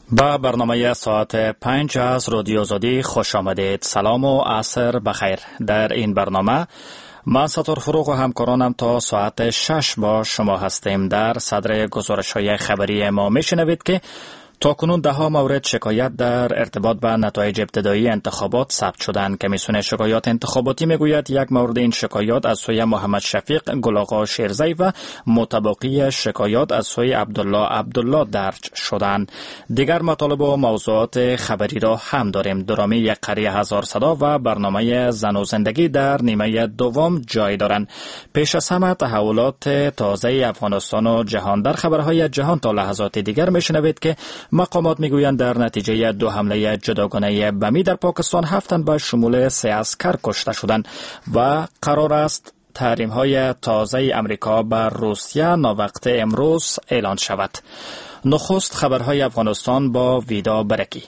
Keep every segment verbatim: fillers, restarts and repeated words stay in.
با برنامه ساعت پنج از رادیو آزادی خوش آمدید. سلام و عصر بخیر. در این برنامه من سطور فروغ و همکارانم تا ساعت شش با شما هستیم. در صدر گزارش‌های خبری ما میشنوید که تاکنون ده ها مورد شکایت در ارتباط با نتایج ابتدایی انتخابات ثبت شدند. کمیسیون شکایات انتخاباتی میگوید یک مورد این شکایات از سوی محمد شفیق گل آقا شیرزی و متبقی شکایات از سوی عبدالله عبدالله درج شدند. دیگر مطالب و موضوعات خبری را هم داریم. درامی یک قریه هزار صدا و برنامه زن و زندگی در نیمه دوم جای دارند. پیش از همه تحولات تازه افغانستان و جهان. در خبرهای جهان تا لحظات دیگر میشنوید که مقامات میگویند در نتیجه دو حمله جداگانه بمی در پاکستان هفت تن به شمول سه عسکر کشته شدند و قرار است تحریم های تازه امریکا بر روسیه ناوقت امروز اعلان شود. نخست خبرهای افغانستان با ویدا برکی.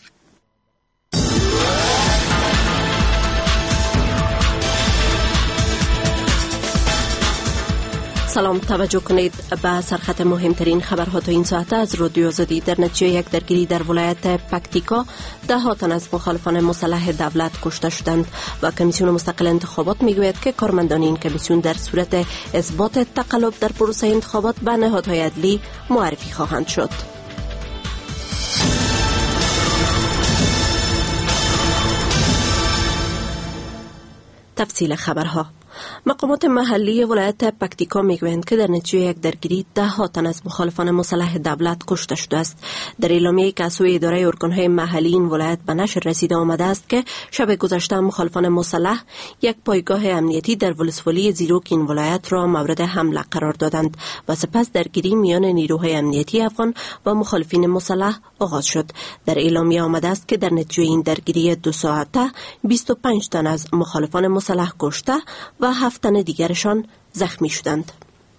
سلام، توجه کنید به سرخط مهمترین خبرها تا این ساعت از رادیو آزادی. در نتیجه یک درگیری در ولایت پکتیکا ده ها تن از مخالفان مسلح دولت کشته شدند و کمیسیون مستقل انتخابات میگوید که کارمندان این کمیسیون در صورت اثبات تقلب در پروسه انتخابات به نهادهای عدلی معرفی خواهند شد. تفصیل خبرها. مقامات محلی ولایت پکتیکا میگویند که در نتیجه یک درگیری ده ها تن از مخالفان مسلح دولت کشته شده است. در اعلامیه‌ای که از سوی اداره ارگان‌های محلی این ولایت به نشر رسیده آمده است که شب گذشته مخالفان مسلح یک پایگاه امنیتی در ولسوالی زیروک این ولایت را مورد حمله قرار دادند و سپس درگیری میان نیروهای امنیتی افغان و مخالفین مسلح آغاز شد. در اعلامیه آمده است که در نتیجه این درگیری دو ساعته بیست و پنج تن از مخالفان مسلح کشته و هفت تن دیگرشان زخمی شدند.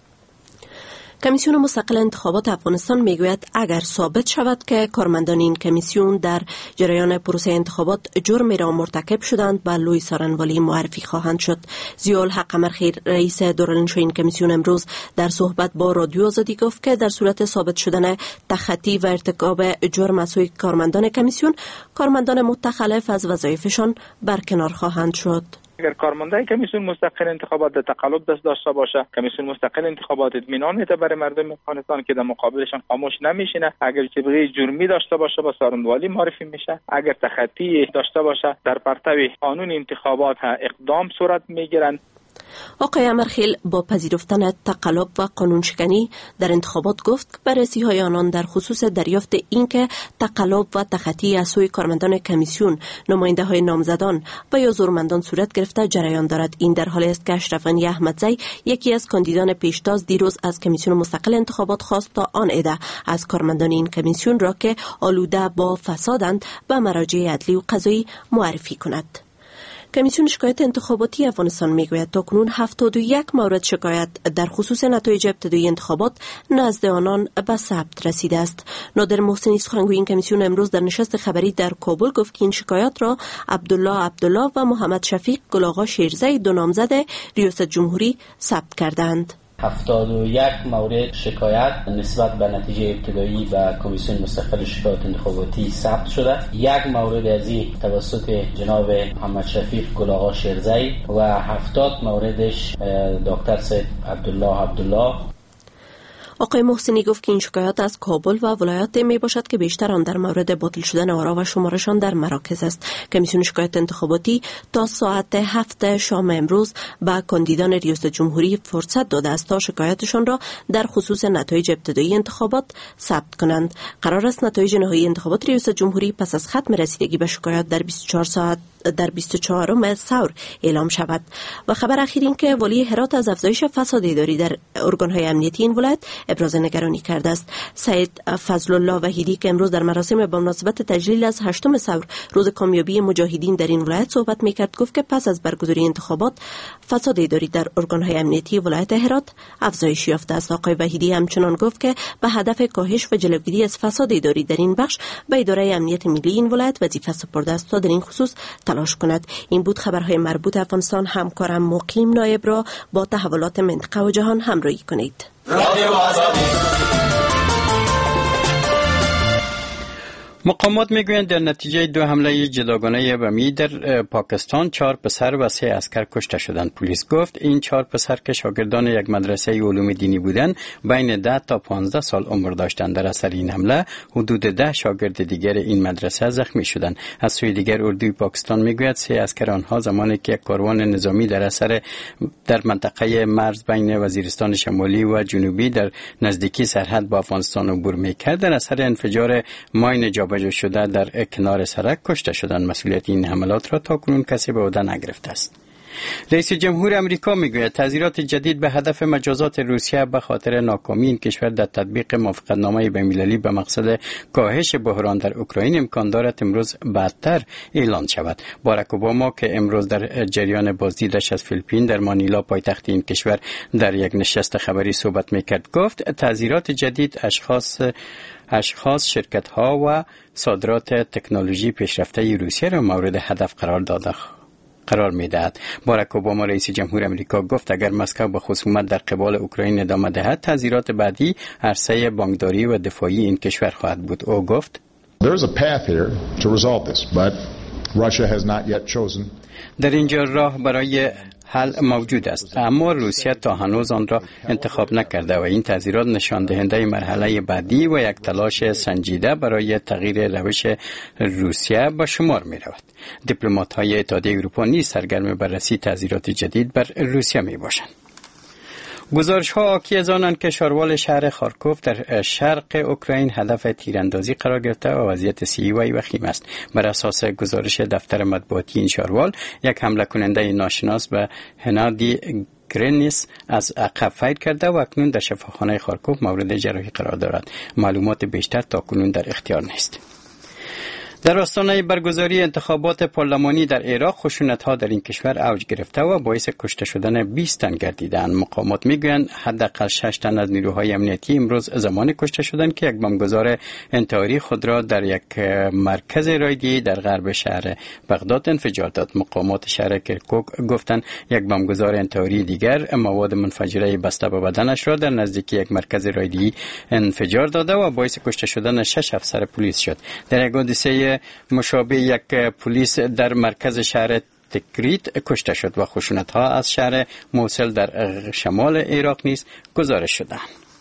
کمیسیون مستقل انتخابات افغانستان میگوید اگر ثابت شود که کارمندان این کمیسیون در جریان پروسه انتخابات جرمی را مرتکب شدند به لوی سارنوالی معرفی خواهند شد. ضیاءالحق قمرخیر رئیس دورانشو این کمیسیون امروز در صحبت با رادیو آزادی گفت که در صورت ثابت شدن تخطی و ارتکاب جرم از سوی کارمندان کمیسیون، کارمندان متخلف از وظایفشان برکنار خواهند شد. اگر کارمندای کمیسیون مستقل انتخابات در تقلب دست داشته باشه، کمیسیون مستقل انتخابات اطمینان میده برای مردم افغانستان که در مقابلشان خاموش نمیشینه. اگر جبهه جرمی داشته باشه با سارنوالی معرفی میشه. اگر تخطی داشته باشه در پرتو قانون انتخابات اقدام صورت میگیرند. آقای امرخیل با پذیرفتن تقلب و قانون شکنی در انتخابات گفت که بررسی های آنان در خصوص دریافت اینکه تقلب و تخطی از سوی کارمندان کمیسیون، نماینده های نامزدان و یا زورمندان صورت گرفته جریان دارد. این در حالی است که اشرف غنی احمدزی، یکی از کاندیدان پیشتاز، دیروز از کمیسیون مستقل انتخابات خواست تا آن عده از کارمندان این کمیسیون را که آلوده با فسادند به مراجع عدلی و قضایی معرفی کند. کمیسیون شکایت انتخاباتی افغانستان میگوید تاکنون هفتاد و یک مورد شکایت در خصوص نتایج ابتدایی انتخابات نزد آنان به ثبت رسیده است. نادر محسنی سخنگوی این کمیسیون امروز در نشست خبری در کابل گفت که این شکایات را عبدالله عبدالله و محمد شفیق گل آقا شیرزی دو نامزد ریاست جمهوری ثبت کردند. هفتاد و یک مورد شکایت نسبت به نتیجه ابتدایی و کمیسیون مستقل شکایات انتخاباتی ثبت شده. یک مورد از این توسط جناب محمد شفیق گل آقا شیرزی و هفتاد موردش دکتر سید عبدالله عبدالله. آقای محسنی گفت که این شکایات از کابل و ولایات می باشد که بیشتر آن در مورد باطل شدن آرا و شمارشان در مراکز است. کمیسیون شکایت انتخاباتی تا ساعت هفت شام امروز به کاندیدان ریاست جمهوری فرصت داده است تا شکایتشان را در خصوص نتایج ابتدایی انتخابات ثبت کنند. قرار است نتایج نهایی انتخابات ریاست جمهوری پس از ختم رسیدگی به شکایات در بیست و چهار ساعت در بیست و چهارم ثور اعلام شود. و خبر اخیر این که والی هرات از افزایش فساد اداری در ارگان‌های امنیتی این ولایت ابراز نگرانی کرده است. سید فضل الله وحیدی که امروز در مراسم به مناسبت تجلیل از هشتم ثور روز کامیابی مجاهدین در این ولایت صحبت می‌کرد گفت که پس از برگزاری انتخابات فساد اداری در ارگان‌های امنیتی ولایت هرات افزایش یافته است. آقای وحیدی همچنان گفت که به هدف کاهش و جلوگیری از فساد اداری در این بخش به اداره امنیت ملی این ولایت وظیفه سپرده است تا در این خصوص تلاش کند. این بود خبرهای مربوط افغانستان. همکارم مقیم نایب را با تحولات منطقه و جهان همراهی کنید. مقامات میگویند در نتیجه دو حمله جداگانه بمی در پاکستان چهار پسر و سه عسکر کشته شدند. پلیس گفت این چهار پسر که شاگردان یک مدرسه علوم دینی بودند بین ده تا پانزده سال عمر داشتند. در اثر این حمله حدود ده شاگرد دیگر این مدرسه زخمی شدند. از سوی دیگر اردوی پاکستان میگوید سه عسکر آنها زمانی که یک کاروان نظامی در اثر در منطقه مرز بین وزیرستان شمالی و جنوبی در نزدیکی سرحد با افغانستان عبور میکرد در اثر انفجار ماین جابجا شده در کنار سرک کشته شدند. مسئولیت این حملات را تاکنون کسی به عهده نگرفته است. رئیس جمهور امریکا میگوید تحذیرات جدید به هدف مجازات روسیه به خاطر ناکامی این کشور در تطبیق موافقتنامه بین‌المللی به مقصد کاهش بحران در اوکراین امکان دارد امروز بعدتر اعلان شود. باراک اوباما که امروز در جریان بازدیدش از فیلیپین در مانیلا پایتخت این کشور در یک نشست خبری صحبت میکرد گفت تحذیرات جدید اشخاص اشخاص شرکت‌ها و صادرات تکنولوژی پیشرفته روسیه را مورد هدف قرار داده قرار می‌دهد. باراک اوباما رئیس جمهور امریکا گفت اگر مسکو به خصومت در قبال اوکراین ادامه دهد تحذیرات بعدی عرصه بانکداری و دفاعی این کشور خواهد بود. او گفت There is a path here to resolve this, but Russia has not yet chosen. در اینجا راه برای حل موجود است اما روسیه تا هنوز آن را انتخاب نکرده و این تحذیرات نشان دهنده مرحله بعدی و یک تلاش سنجیده برای تغییر روش روسیه به شمار می رود. دیپلمات های اتحادیه اروپا نیز سرگرم بررسی تحذیرات جدید بر روسیه می باشند. گزارش ها حاکی از آنند که شاروال شهر خارکوف در شرق اوکراین هدف تیراندازی قرار گرفته و وضعیت صحی وی وخیم است. بر اساس گزارش دفتر مطبوعاتی این شاروال یک حمله کننده ناشناس به هنادی گرینیس از عقب فیر کرده و اکنون در شفاخانه خارکوف مورد جراحی قرار دارد. معلومات بیشتر تاکنون در اختیار نیست. در آستانه برگزاری انتخابات پارلمانی در عراق خشونت‌ها در این کشور اوج گرفته و باعث کشته شدن بیست تن گردیدند. مقامات میگویند حداقل شش تن از نیروهای امنیتی امروز زمانی کشته شدند که یک بمبگذار انتحاری خود را در یک مرکز رایگی در غرب شهر بغداد انفجار داد. مقامات شهر کرکوک گفتند یک بمبگذار انتحاری دیگر مواد منفجره بسته به بدنش را در نزدیکی یک مرکز رایگی انفجار داده و باعث کشته شدن شش افسر پلیس شد. در یک حادثه مشابه یک پلیس در مرکز شهر تکریت کشته شد و خشونت‌ها از شهر موصل در شمال عراق نیز گزارش شدند.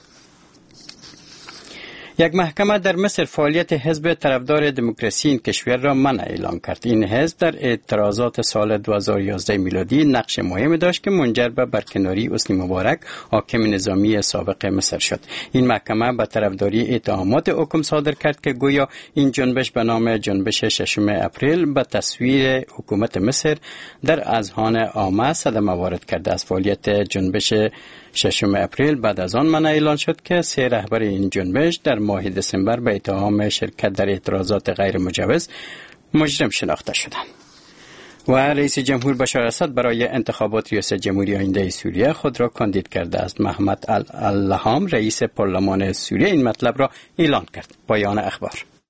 یک محکمه در مصر فعالیت حزب طرفدار دموکراسی این کشور را منع اعلام کرد. این حزب در اعتراضات سال دو هزار و یازده میلادی نقش مهمی داشت که منجر به برکناری حسنی مبارک حاکم نظامی سابق مصر شد. این محکمه به طرفداری اتهامات حکم صادر کرد که گویا این جنبش به نام جنبش ششم اپریل به تصویر حکومت مصر در اذهان عامه صدمه وارد کرده است. فعالیت جنبش ششم اپریل بعد از آن منع اعلان شد که سه رهبر این جنبش در ماه دسامبر به اتهام شرکت در اعتراضات غیر مجوز مجرم شناخته شدند. و رئیس جمهور بشار اسد برای انتخابات ریاست جمهوری آینده سوریه خود را کاندید کرده است. محمد اللهام رئیس پارلمان سوریه این مطلب را اعلان کرد. پایان اخبار.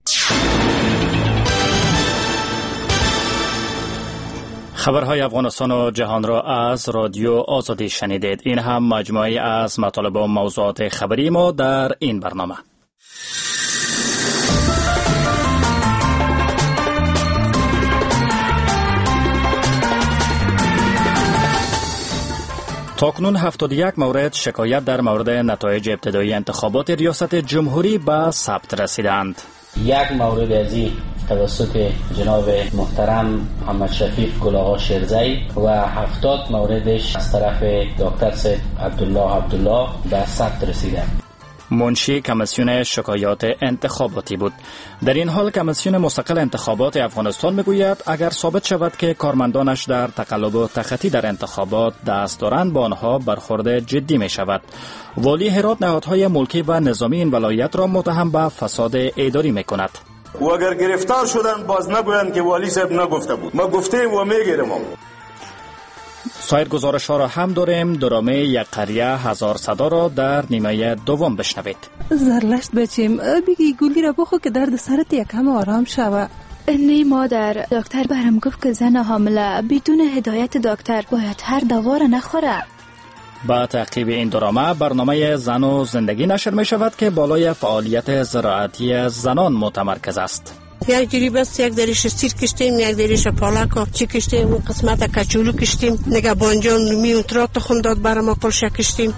خبرهای افغانستان و جهان را از رادیو آزادی شنیدید. این هم مجموعه از مطالب و موضوعات خبری ما در این برنامه. تاکنون هفتاد و یک مورد شکایت در مورد نتایج ابتدایی انتخابات ریاست جمهوری به ثبت رسیدند. یک مورد از این توسط جناب محترم محمد شفیق گل آقا شیرزئی و هفتاد موردش از طرف دکتر سید عبدالله عبدالله به ثبت رسیده. منشی کمیسیون شکایات انتخاباتی بود. در این حال کمیسیون مستقل انتخابات افغانستان میگوید اگر ثابت شود که کارمندانش در تقلب و تخطی در انتخابات دست دارند با آنها برخورد جدی می شود. والی هرات نهادهای ملکی و نظامی این ولایت را متهم به فساد اداری می کند. و اگر گرفتار شدند باز نگویند که والی صاحب نگفته بود. ما گفتیم و میگیرم. سایر گزارش ها را هم داریم. درامه یک قریه هزار صدا را در نیمه دوم بشنوید. زرلشت بچیم بگی گولی را بخو که درد سرت یکم آرام شوه. نه مادر، دکتر برام گفت که زن حامله بدون هدایت دکتر باید هر دوا را نخوره. با تعقیب این درامه برنامه زن و زندگی نشر می شود که بالای فعالیت زراعتی زنان متمرکز است. یک جوری بس یک دریش سیر کشتیم، یک دریش پالاک و چی کشتیم، اون قسمت کچولو کشتیم، نگه بانجان میون تراک تخم داد برای ما قلشه کشتیم.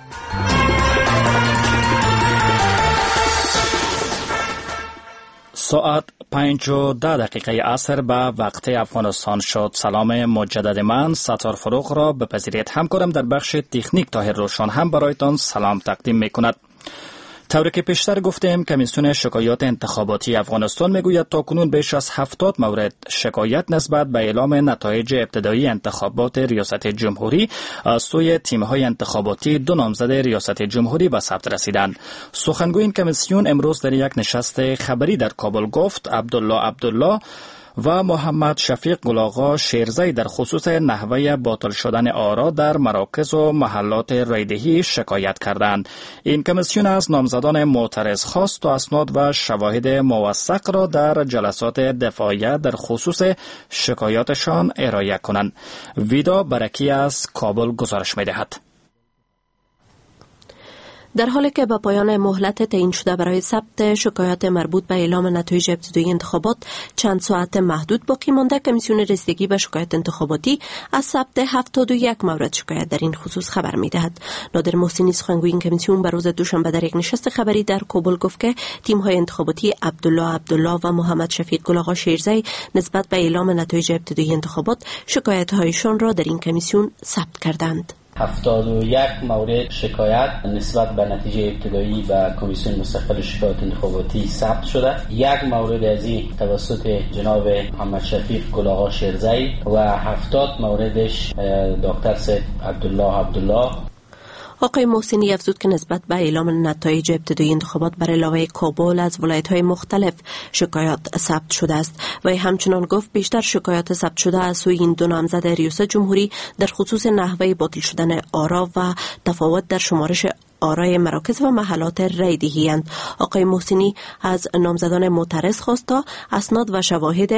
ساعت پنج و ده دقیقه عصر به وقت افغانستان شد. سلام مجدد من ستار فروغ را بپذیرید. همکارم در بخش تکنیک طاهر روشن هم برایتان سلام تقدیم می کند. طوری که پیشتر گفتیم کمیسیون شکایات انتخاباتی افغانستان میگوید تاکنون بیش از هفتاد مورد شکایت نسبت به اعلام نتایج ابتدایی انتخابات ریاست جمهوری از سوی تیم‌های انتخاباتی دو نامزد ریاست جمهوری به ثبت رسیدند. سخنگوی این کمیسیون امروز در یک نشست خبری در کابل گفت عبدالله عبدالله و محمد شفیق گلاغا شیرزی در خصوص نحوه باطل شدن آرا در مراکز و محلات رایدهی شکایت کردند. این کمیسیون از نامزدان معترض خواست تا اسناد و شواهد موثق را در جلسات دفاعیه در خصوص شکایاتشان ارائه کنند. ویدا برکی از کابل گزارش می‌دهد. در حالی که به پایان مهلت تعیین شده برای ثبت شکایات مربوط به اعلام نتایج ابتدایی انتخابات چند ساعت محدود باقی مانده، کمیسیون رسیدگی به شکایات انتخاباتی از ثبت هفتاد و یک مورد شکایت در این خصوص خبر می‌دهد. نادر محسنی سخنگوی این کمیسیون به روز دوشنبه در یک نشست خبری در کابل گفت که تیم‌های انتخاباتی عبدالله عبدالله و محمد شفیق گلاغا شیرزی نسبت به اعلام نتایج ابتدایی انتخابات شکایت‌هایشان را در این کمیسیون ثبت کردند. هفتاد و یک مورد شکایت نسبت به نتیجه ابتدایی به کمیسیون مستقل شکایات انتخاباتی ثبت شده. یک مورد از این توسط جناب محمد شفیق گلاغا شیرزی و هفتاد موردش دکتر سید عبدالله عبدالله. آقای محسنی افزود که نسبت به اعلام نتایج ابتدایی انتخابات بر علاوه کابل از ولایت‌های مختلف شکایات ثبت شده است و همچنان گفت بیشتر شکایات ثبت شده از سوی این دو نامزد ریاست جمهوری در خصوص نحوه باطل شدن آرا و تفاوت در شمارش آرای مراکز و محلات رایدهی اند. آقای محسنی از نامزدان معترض خواست تا اسناد و شواهد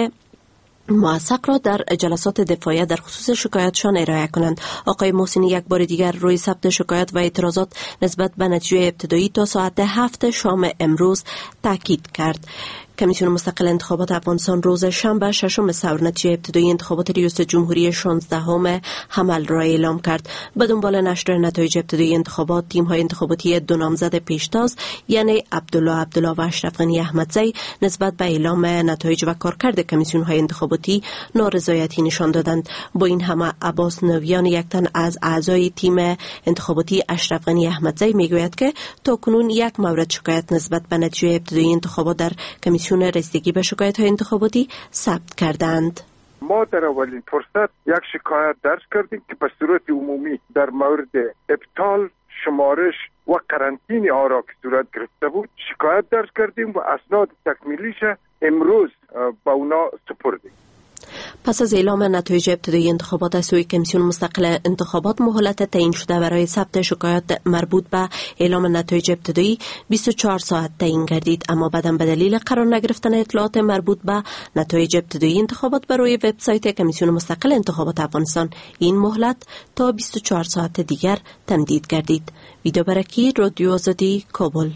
موثق را در جلسات دفاعیه در خصوص شکایاتشان ارائه کنند. آقای محسنی یک بار دیگر روی ثبت شکایات و اعتراضات نسبت به نتیجه ابتدایی تا ساعت هفت شام امروز تاکید کرد. کمیسیون مستقل انتخابات افغانستان روز شنبه ششم سپتامبر نتیجه ابتدایی انتخابات ریاست جمهوری شانزدهم حمل را اعلام کرد. به دنبال نشر نتایج ابتدایی انتخابات، تیم‌های انتخاباتی دو نامزد پیشتاز یعنی عبدالله عبدالله و اشرف غنی احمدزی نسبت به اعلام نتایج و کارکرد کمیسیون‌های انتخاباتی نارضایتی نشان دادند. با این همه عباس نویان یک تن از اعضای تیم انتخاباتی اشرف غنی احمدزی میگوید که تاکنون یک مورد شکایت نسبت به نتیجه ابتدایی انتخابات در کمیسیون رسیدگی به شکایت‌های انتخاباتی ثبت کردند. ما در اولین فرصت یک شکایت درج کردیم که به صورت عمومی در مورد ابطال شمارش و قرنطینه آرا که صورت گرفته بود شکایت درج کردیم و اسناد تکمیلیش امروز به اونا سپردیم. پس از اعلام نتایج ابتدایی انتخابات از سوی کمیسیون مستقل انتخابات مهلت تعیین شده برای ثبت شکایات مربوط به اعلام نتایج ابتدایی بیست و چهار ساعت تعیین گردید، اما بعداً به دلیل قرار نگرفتن اطلاعات مربوط به نتایج ابتدایی انتخابات بر روی وبسایت کمیسیون مستقل انتخابات افغانستان این مهلت تا بیست و چهار ساعت دیگر تمدید گردید. ویدا برکی، رادیو آزادی، کابل.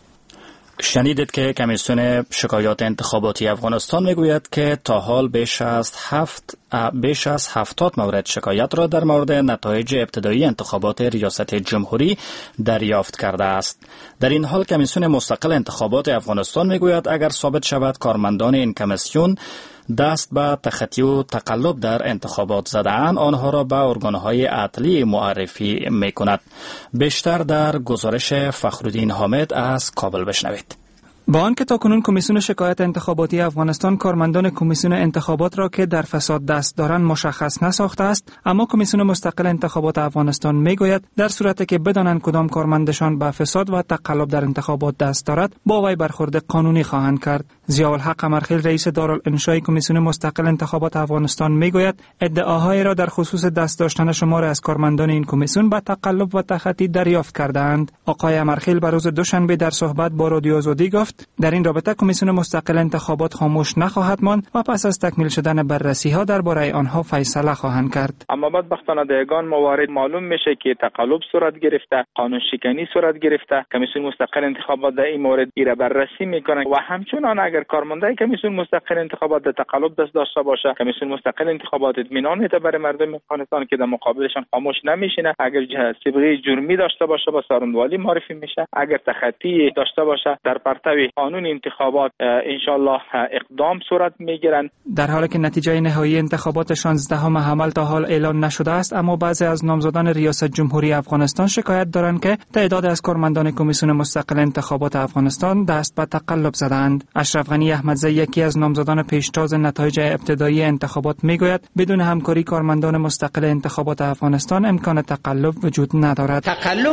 شنیدید که کمیسیون شکایات انتخاباتی افغانستان میگوید که تا حال بیش از هفت بیش از هفتاد مورد شکایت را در مورد نتایج ابتدایی انتخابات ریاست جمهوری دریافت کرده است. در این حال کمیسیون مستقل انتخابات افغانستان میگوید اگر ثابت شود کارمندان این کمیسیون دست به تخطی و تقلب در انتخابات زده‌اند، آنها را به ارگان‌های عدلی معرفی می‌کند. بیشتر در گزارش فخرالدین حامد از کابل بشنوید. با آنکه تاکنون کمیسیون شکایات انتخاباتی افغانستان کارمندان کمیسیون انتخابات را که در فساد دست دارند مشخص نساخته است، اما کمیسیون مستقل انتخابات افغانستان میگوید در صورتی که بدانند کدام کارمندشان به فساد و تقلب در انتخابات دست دارد با وی برخورد قانونی خواهند کرد. ضیاءالحق قمرخیل رئیس دارالانشای کمیسیون مستقل انتخابات افغانستان میگوید ادعاهای را در خصوص دست داشتن شمار از کارمندان این کمیسیون به تقلب و تخطی دریافت کردند. آقای قمرخیل بر روز دوشنبه در صحبت با رادیو آزادی گفت در این رابطه کمیسیون مستقل انتخابات خاموش نخواهد ماند و پس از تکمیل شدن بررسی ها درباره آنها فیصله خواهند کرد. اما بدبختانه در یگان موارد معلوم میشه که تقلب صورت گرفته، قانون شکنی صورت گرفته. کمیسیون مستقل انتخابات در این مورد ایره بررسی میکنه و همچنان اگر کارمنده کمیسیون مستقل انتخابات در تقلب دست داشته باشه، کمیسیون مستقل انتخابات اطمینان میده برای مردم افغانستان که در مقابلشان خاموش نمیشینه. اگر سابقه جرمی داشته باشه با سارندوالی معرفی میشه، اگر تخطی داشته باشه در پرتو قانون انتخابات انشالله اقدام صورت میگیرن. در حالی که نتیجه نهایی انتخابات شانزدهم حمل تا حال اعلان نشده است، اما بعضی از نامزدان ریاست جمهوری افغانستان شکایت دارند که تعداد از کارمندان کمیسیون مستقل انتخابات افغانستان دست به تقلب زدند. اشرف غنی احمدزی یکی از نامزدان پیشتاز نتایج ابتدایی انتخابات میگوید بدون همکاری کارمندان مستقل انتخابات افغانستان امکان تقلب وجود ندارد. تقلب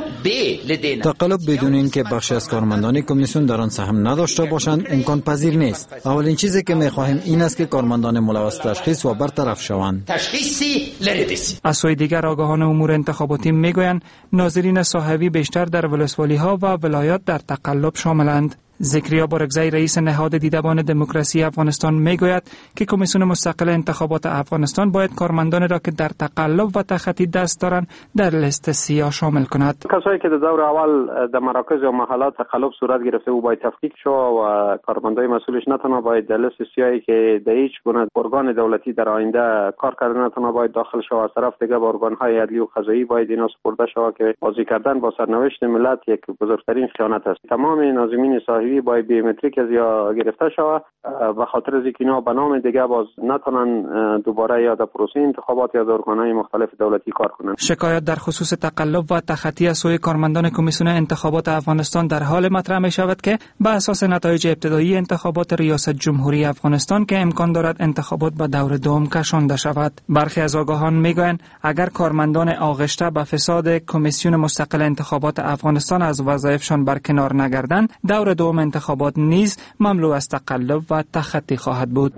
به تقلب بدون اینکه بخشی از کارمندان کمیسیون در آن سهم نداشته باشند امکان پذیر نیست. اولین چیزی که می‌خواهیم این است که کارمندان ملوث تشخیص و برطرف شوند. تشخیصی لردیسی. از سوی دیگر آگاهان امور انتخاباتی میگویند ناظرین صاحبی بیشتر در ولسوالی‌ها و ولایات در تقلب شاملند. زکریا بارگزئی رئیس نهاد دیدبان دموکراسی افغانستان میگوید که کمیسیون مستقل انتخابات افغانستان باید کارمندان را که در تقلب و تخطی دست دارند در لیست سیاه شامل کند. کسایی که در دور اول در مراکز و محلات تقلب صورت گرفته و باید تفکیک شو و کارمندای مسئولش نه تنها باید در لیست سیاهی که در هیچ گونه ارگان دولتی در آینده کار کرده نه تنها باید داخل شو، از طرف دیگه با ارگان‌های عدلی و قضایی باید اینا سپرده شود که بازی کردن با سرنوشت ملت یک بزرگترین خیانت است. تمام ناظمین صاحبی باید بیومتریک از یا گرفته شود به خاطر از اینکه اینا به نام دیگه باز نتونن دوباره یا در پروسه انتخابات یا در ارگان‌های مختلف دولتی کار کنند. شکایت در خصوص تقلب و تخطی از سوی کارمندان کمیسیون انتخابات افغانستان در حال مطرح می شود که به اساس نتایج ابتدایی انتخابات ریاست جمهوری افغانستان که امکان دارد انتخابات به دور دوم کشانده شود. برخی از آگاهان میگویند اگر کارمندان آغشته به فساد کمیسیون مستقل انتخابات افغانستان از وظایفشان برکنار نگردند، دور دوم انتخابات نیز مملو از تقلب و تخطی خواهد بود.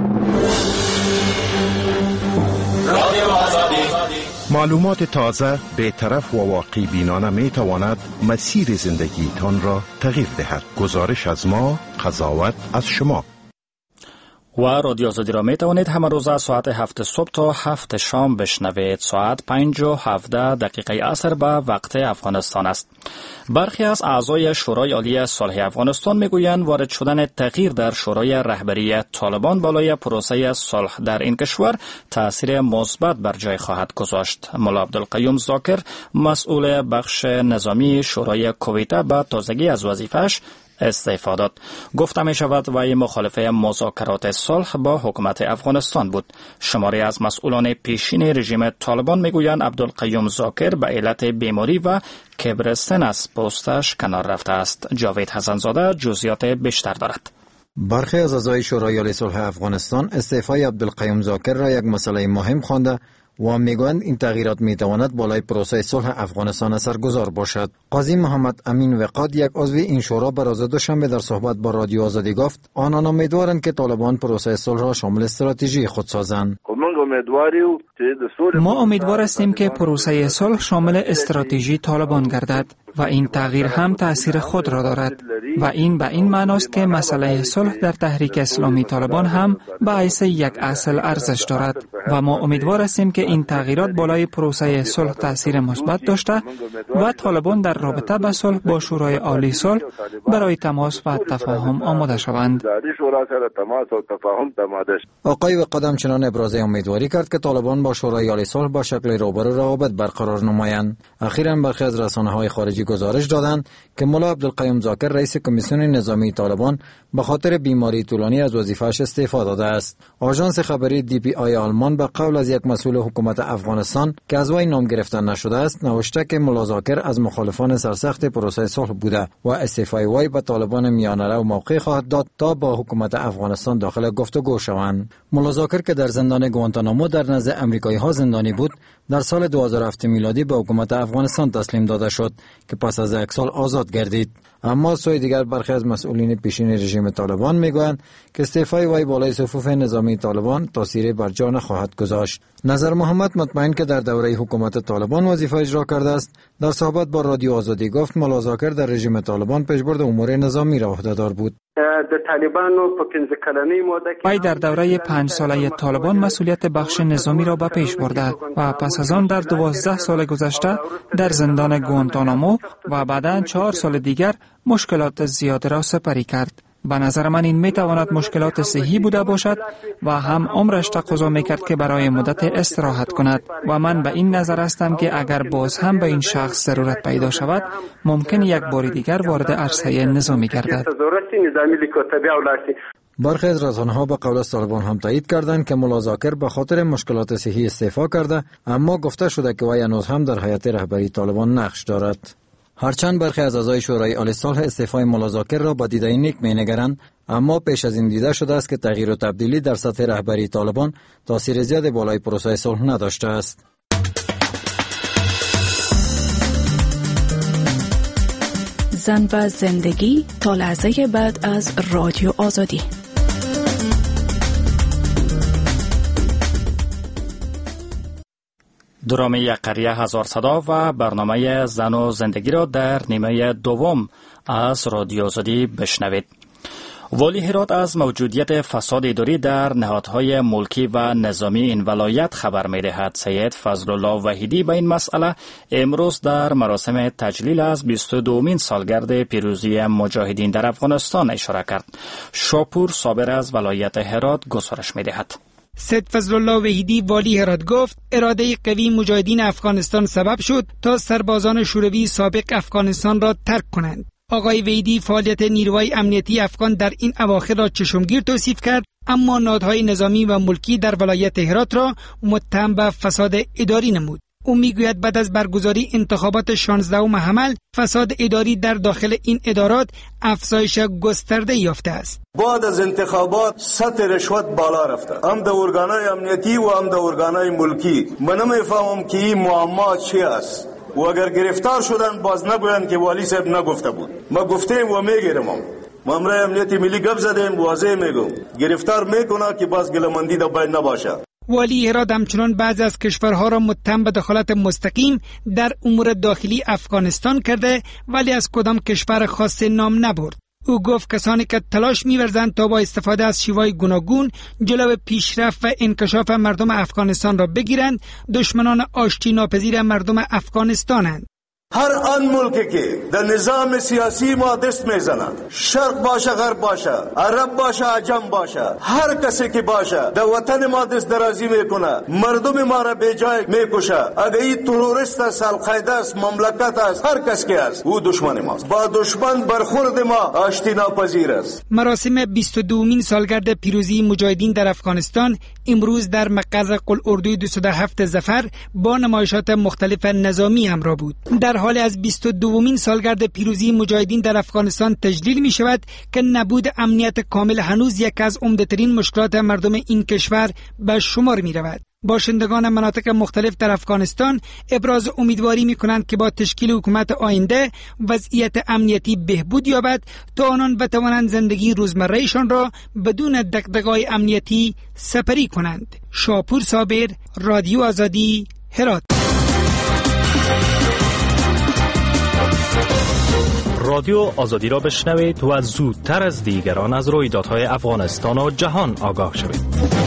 معلومات تازه، بی‌طرف و واقع بینانه می تواند مسیر زندگی تان را تغییر دهد. گزارش از ما، قضاوت از شما. و رادیو آزادی را می توانید همه روز از ساعت هفت صبح تا هفت شام بشنوید. ساعت پنج و هفده دقیقه عصر به وقت افغانستان است. برخی از اعضای شورای عالی صلح افغانستان میگویند وارد شدن تغییر در شورای رهبری طالبان بالای پروسه صلح در این کشور تأثیر مثبت بر جای خواهد گذاشت. مولا عبدالقیوم زاکر مسئول بخش نظامی شورای کویته به تازگی از وظیفه‌اش استعفا داد. گفته می شود وی مخالف مذاکرات صلح با حکومت افغانستان بود. شماری از مسئولان پیشین رژیم طالبان می گویند عبدالقیوم زاکر به علت بیماری و کبر سن از پستش کنار رفته است. جاوید حسن‌زاده جزئیات بیشتر دارد. برخی از اعضای شورای عالی صلح افغانستان استعفای عبدالقیوم زاکر را یک مسئله مهم خوانده و میگویند این تغییرات میتواند بالای پروسه صلح افغانستان اثرگذار باشد. قاضی محمد امین وقاد یک عضو این شورا به روز دوشنبه در صحبت با رادیو آزادی گفت آنان امیدوارند که طالبان پروسه صلح را شامل استراتژی خود سازند. ما امیدوار هستیم که پروسه صلح شامل استراتژی طالبان گردد و این تغییر هم تأثیر خود را دارد و این به این معناست که مسئله صلح در تحریک اسلامی طالبان هم به حیث یک اصل ارزش دارد و ما امیدوار هستیم که این تغییرات بالای پروسه صلح تأثیر مثبت داشته و طالبان در رابطه با صلح با شورای عالی صلح برای تماس و تفاهم آماده شوند. آقای وقاد همچنان ابراز امیدواری کرد که طالبان با شورای عالی صلح با شکل روبرو روابط برقرار نمایند. اخیراً برخی از رسانه‌های خارجی گزارش دادند که مولا عبدالقیوم زاکر رئیس کمیسیون نظامی طالبان به خاطر بیماری طولانی از وظیفه‌اش استعفا داده است. آژانس خبری دی پی آی آلمان به قول از یک مسئول حکومت افغانستان که از وی نام گرفته نشده است نوشته که مولا زاکر از مخالفان سرسخت پروسه صلح بوده و استعفای وی به طالبان میانه رو موقع خواهد داد تا با حکومت افغانستان داخل گفتگو شوند. مولا زاکر که در زندان گوانتانامو در نزد آمریکایی‌ها زندانی بود در سال دو هزار و هفت میلادی به حکومت افغانستان تسلیم داده شد که پس از یک سال آزاد گردید. اما سوی دیگر برخی از مسئولین پیشین رژیم طالبان میگویند که استعفای وی بالای صفوف نظامی طالبان تاثیر بر جا نخواهد گذاشت. نظر محمد مطمئن که در دوره حکومت طالبان وظیفه اجرا کرده است در صحبت با رادیو آزادی گفت مولا زاکر در رژیم طالبان پیشبرد امور نظامی را عهده‌دار بود. د طالبانو په پنځه کلنۍ موده کې وی در دوره پنج ساله طالبان مسئولیت بخش نظامی را به پیش برده و پس از آن در دوازده سال گذشته در زندان گوانتانامو و بعداً چهار سال دیگر مشکلات زیاده را سپری کرد. به نظر من این می تواند مشکلات صحی بوده باشد و هم عمرش تقاضا می کرد که برای مدت استراحت کند و من به این نظر هستم که اگر باز هم به این شخص ضرورت پیدا شود ممکن یک بار دیگر وارد عرصه نظامی گردد. برخی از رسانه‌ها به قول از طالبان هم تایید کردند که ملا زاکر به خاطر مشکلات صحی استعفا کرده، اما گفته شده که وی هنوز هم در هیئت رهبری طالبان نقش دارد. هرچند برخی از اعضای شورای عالی صلح استعفای ملا زاکر را با دیده نیک می‌نگرند، اما پیش از این دیده شده است که تغییر و تبدیلی در سطح رهبری طالبان تاثیر زیاد بالای پروسه صلح نداشته است. زن و زندگی تا لحظه بعد از رادیو آزادی. درامی یک قریه هزار صدا و برنامه زن و زندگی را در نیمه دوم از رادیو آزادی بشنوید. والی هرات از موجودیت فساد اداری در نهادهای ملکی و نظامی این ولایت خبر می دهد. سید فضل الله وحیدی به این مسئله امروز در مراسم تجلیل از بیست و دومین سالگرد پیروزی مجاهدین در افغانستان اشاره کرد. شاپور صابر از ولایت هرات گزارش می دهد. سید فضل الله وحیدی والی هرات گفت اراده قوی مجاهدین افغانستان سبب شد تا سربازان شوروی سابق افغانستان را ترک کنند. آقای وحیدی فعالیت نیروهای امنیتی افغان در این اواخر را چشمگیر توصیف کرد، اما نهادهای نظامی و ملکی در ولایت هرات را متهم به فساد اداری نمود. او میگوید بعد از برگزاری انتخابات شانزدهم حمل فساد اداری در داخل این ادارات افزایش گسترده یافته است. بعد از انتخابات سطح رشوت بالا رفته، هم در ارگانهای امنیتی و هم در ارگانهای ملکی. من نمیفهمم که این معما چی است و اگر گرفتار شدن باز نگویند که والی صاحب نگفته بود. ما گفتیم و میگیرم. ما امرای امنیت ملی گپ زدیم، واضح میگم گرفتار میکنه که باز گلمندی در باید نباشه. والی هرات همچنان بعضی از کشورها را متهم به دخالت مستقیم در امور داخلی افغانستان کرده، ولی از کدام کشور خاص نام نبرد. او گفت کسانی که تلاش می‌ورزند تا با استفاده از شیوه‌های گوناگون جلو پیشرفت و انکشاف مردم افغانستان را بگیرند، دشمنان آشتی ناپذیر مردم افغانستانند. هر آن ملکی که در نظام سیاسی ما دست میزنند، شرق باشه غرب باشه، عرب باشه عجم باشه، هر کسی که باشه در وطن ما دست درازی میکنه، مردم ما را به جای میکشه. اگر این تروریست است، القاعده است، مملکت است، هر کس که است او دشمن ماست. با دشمن برخورد ما آشتی ناپذیر است. مراسم بیست و دومین سالگرد پیروزی مجاهدین در افغانستان امروز در مقر قلعه‌اردوی دویست و هفت ظفر با نمایشات مختلف نظامی همراه بود. در حال از بیست و دومین سالگرد پیروزی مجاهدین در افغانستان تجلیل می شود که نبود امنیت کامل هنوز یک از عمده‌ترین مشکلات مردم این کشور به شمار می رود. باشندگان مناطق مختلف در افغانستان ابراز امیدواری می کنند که با تشکیل حکومت آینده وضعیت امنیتی بهبود یابد تا آنان بتوانند زندگی روزمره‌شان را بدون دغدغه‌های امنیتی سپری کنند. شاپور صابر، رادیو آزادی، هرات. رادیو آزادی را بشنوید و زودتر از دیگران از رویدادهای افغانستان و جهان آگاه شوید.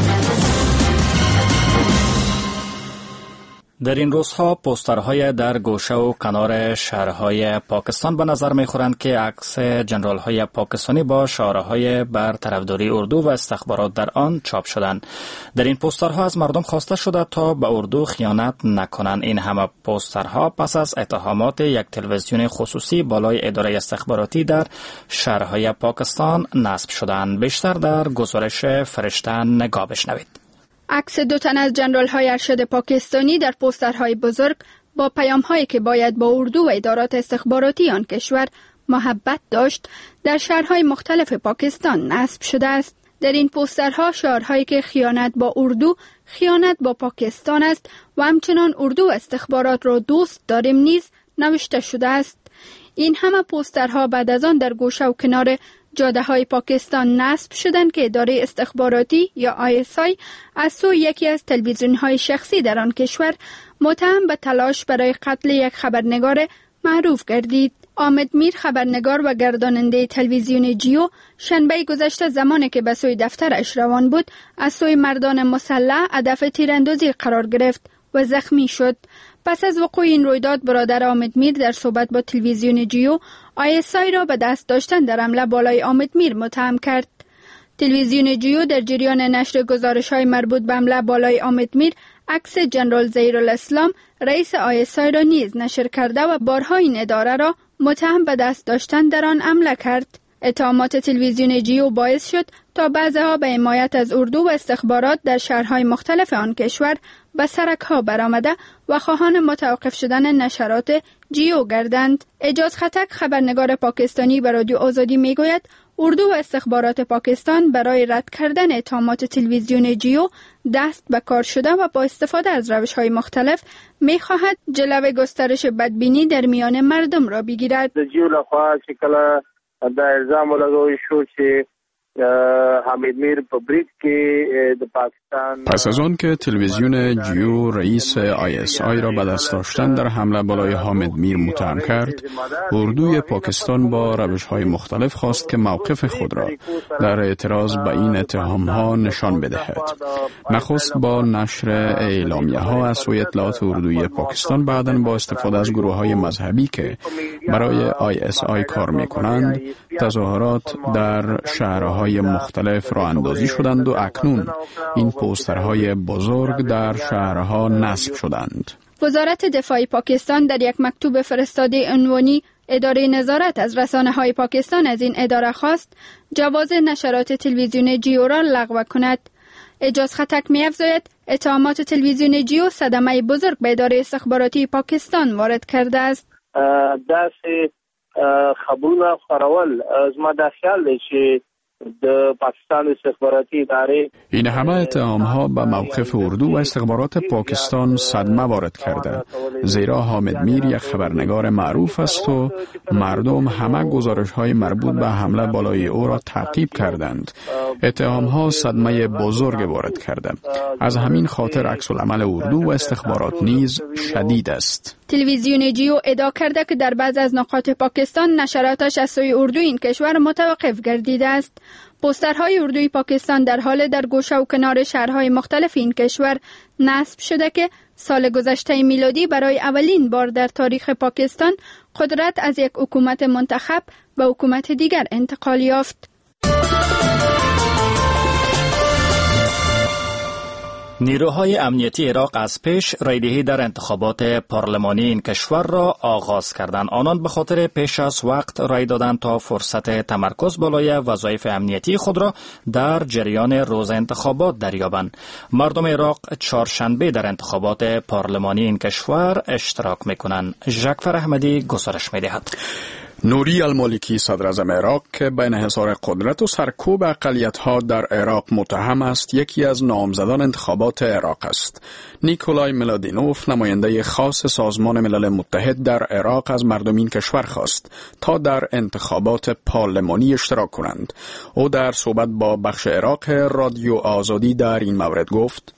در این روزها پوسترهای در گوشه و کنار شهرهای پاکستان به نظر می‌خورند که عکس جنرال‌های پاکستانی با شعارهای بر طرفداری اردو و استخبارات در آن چاپ شدند. در این پوسترها از مردم خواسته شده تا به اردو خیانت نکنند. این همه پوسترها پس از اتهامات یک تلویزیون خصوصی بالای اداره استخباراتی در شهرهای پاکستان نصب شدند. بیشتر در گزارش فرشته نگاه بشنوید. عکس دو تن از جنرال‌های ارشد پاکستانی در پوسترهای بزرگ با پیام‌هایی که باید با اردو و ادارات استخباراتی آن کشور محبت داشت در شهرهای مختلف پاکستان نصب شده است. در این پوسترها شعارهایی که خیانت با اردو، خیانت با پاکستان است و همچنان اردو و استخبارات را دوست داریم نیز نوشته شده است. این همه پوسترها بعد از آن در گوشه و کنار جاده های پاکستان نصب شدند که اداره استخباراتی یا آی اس آی از سوی یکی از تلویزیون های شخصی در آن کشور متهم به تلاش برای قتل یک خبرنگار معروف گردید. آمد میر، خبرنگار و گرداننده تلویزیون جیو، شنبه گذشته زمانی که به سوی دفترش روان بود از سوی مردان مسلح هدف تیراندازی قرار گرفت و زخمی شد. پس از وقوع این رویداد برادر آمد میر در صحبت با تلویزیون جیو آی اس آی را به دست داشتن در حمله بالای آمد میر متهم کرد. تلویزیون جیو در جریان نشر گزارش‌های مربوط به حمله بالای آمد میر عکس جنرال ظهیرالاسلام رئیس آی اس آی را نیز نشر کرده و بارها این اداره را متهم به دست داشتن در آن حمله کرد. اتهامات تلویزیون جیو باعث شد تا بعضی‌ها به حمایت از اردو و استخبارات در شهرهای مختلف آن کشور به سرک‌ها برآمده و خواهان متوقف شدن نشرات جیو گردند. اجاز خطک، خبرنگار پاکستانی، به رادیو آزادی میگوید اردو و استخبارات پاکستان برای رد کردن اتهامات تلویزیون جیو دست به کار شده و با استفاده از روش‌های مختلف می‌خواهد جلوی گسترش بدبینی در میان مردم را بگیرد. جیو لخوا چې کله دا الزام ولګول شو چې حمید میر په بریټ کې د پاکستان پس از آن که تلویزیون جیو رئیس آی اس آی را به دست داشتن در حمله بالای حامد میر متهم کرد، اردوی پاکستان با روش‌های مختلف خواست که موقف خود را در اعتراض به این اتهام‌ها نشان بدهد. نخست با نشر اعلامیه‌ها از سوی اطلاعات اردوی پاکستان، بعداً با استفاده از گروه‌های مذهبی که برای آی اس آی کار می‌کنند، تظاهرات در شهرهای مختلف راه اندازی شدند و اکنون این پوسترهای بزرگ در شهرها نصب شدند. وزارت دفاع پاکستان در یک مکتوب فرستاده عنوانی اداره نظارت از رسانه‌های پاکستان از این اداره خواست جواز نشرات تلویزیون جیو را لغو کند. اجاز خطک می‌افزاید اتهامات تلویزیون جیو صدمه بزرگ به اداره استخباراتی پاکستان وارد کرده است. داسې خبرونه خبرول زما دا خیال دی چې د پاکستان استخباراتی اداره این همه اتهام‌ها به موقف اردو و استخبارات پاکستان صدمه وارد کرده، زیرا حامد میر یک خبرنگار معروف است و مردم همه گزارش‌های مربوط به حمله بالای او را تعقیب کردند. اتهام‌ها صدمه بزرگ وارد کرده. از همین خاطر عکس‌العمل اردو و استخبارات نیز شدید است. تلویزیون جیو ادعا کرده که در بعض از نقاط پاکستان نشراتش از سوی اردو این کشور متوقف گردیده است. پوسترهای اردوی پاکستان در حال در گوشه و کنار شهرهای مختلف این کشور نصب شده که سال گذشته میلادی برای اولین بار در تاریخ پاکستان قدرت از یک حکومت منتخب به حکومت دیگر انتقال یافت. نیروهای امنیتی عراق از پیش رایدهی در انتخابات پارلمانی این کشور را آغاز کردند. آنان به خاطر پیش از وقت رای دادند تا فرصت تمرکز بالای وظایف امنیتی خود را در جریان روز انتخابات دریابند. مردم عراق چهارشنبه در انتخابات پارلمانی این کشور اشتراک می‌کنند. ژکفر احمدی گزارش می‌دهد. نوری المالکی صدر اعظم عراق که به انحصار قدرت و سرکوب اقلیت‌ها در عراق متهم است، یکی از نامزدان انتخابات عراق است. نیکولای ملادینوف، نماینده خاص سازمان ملل متحد در عراق، از مردم این کشور خواست تا در انتخابات پارلمانی اشتراک کنند. او در صحبت با بخش عراق رادیو آزادی در این مورد گفت: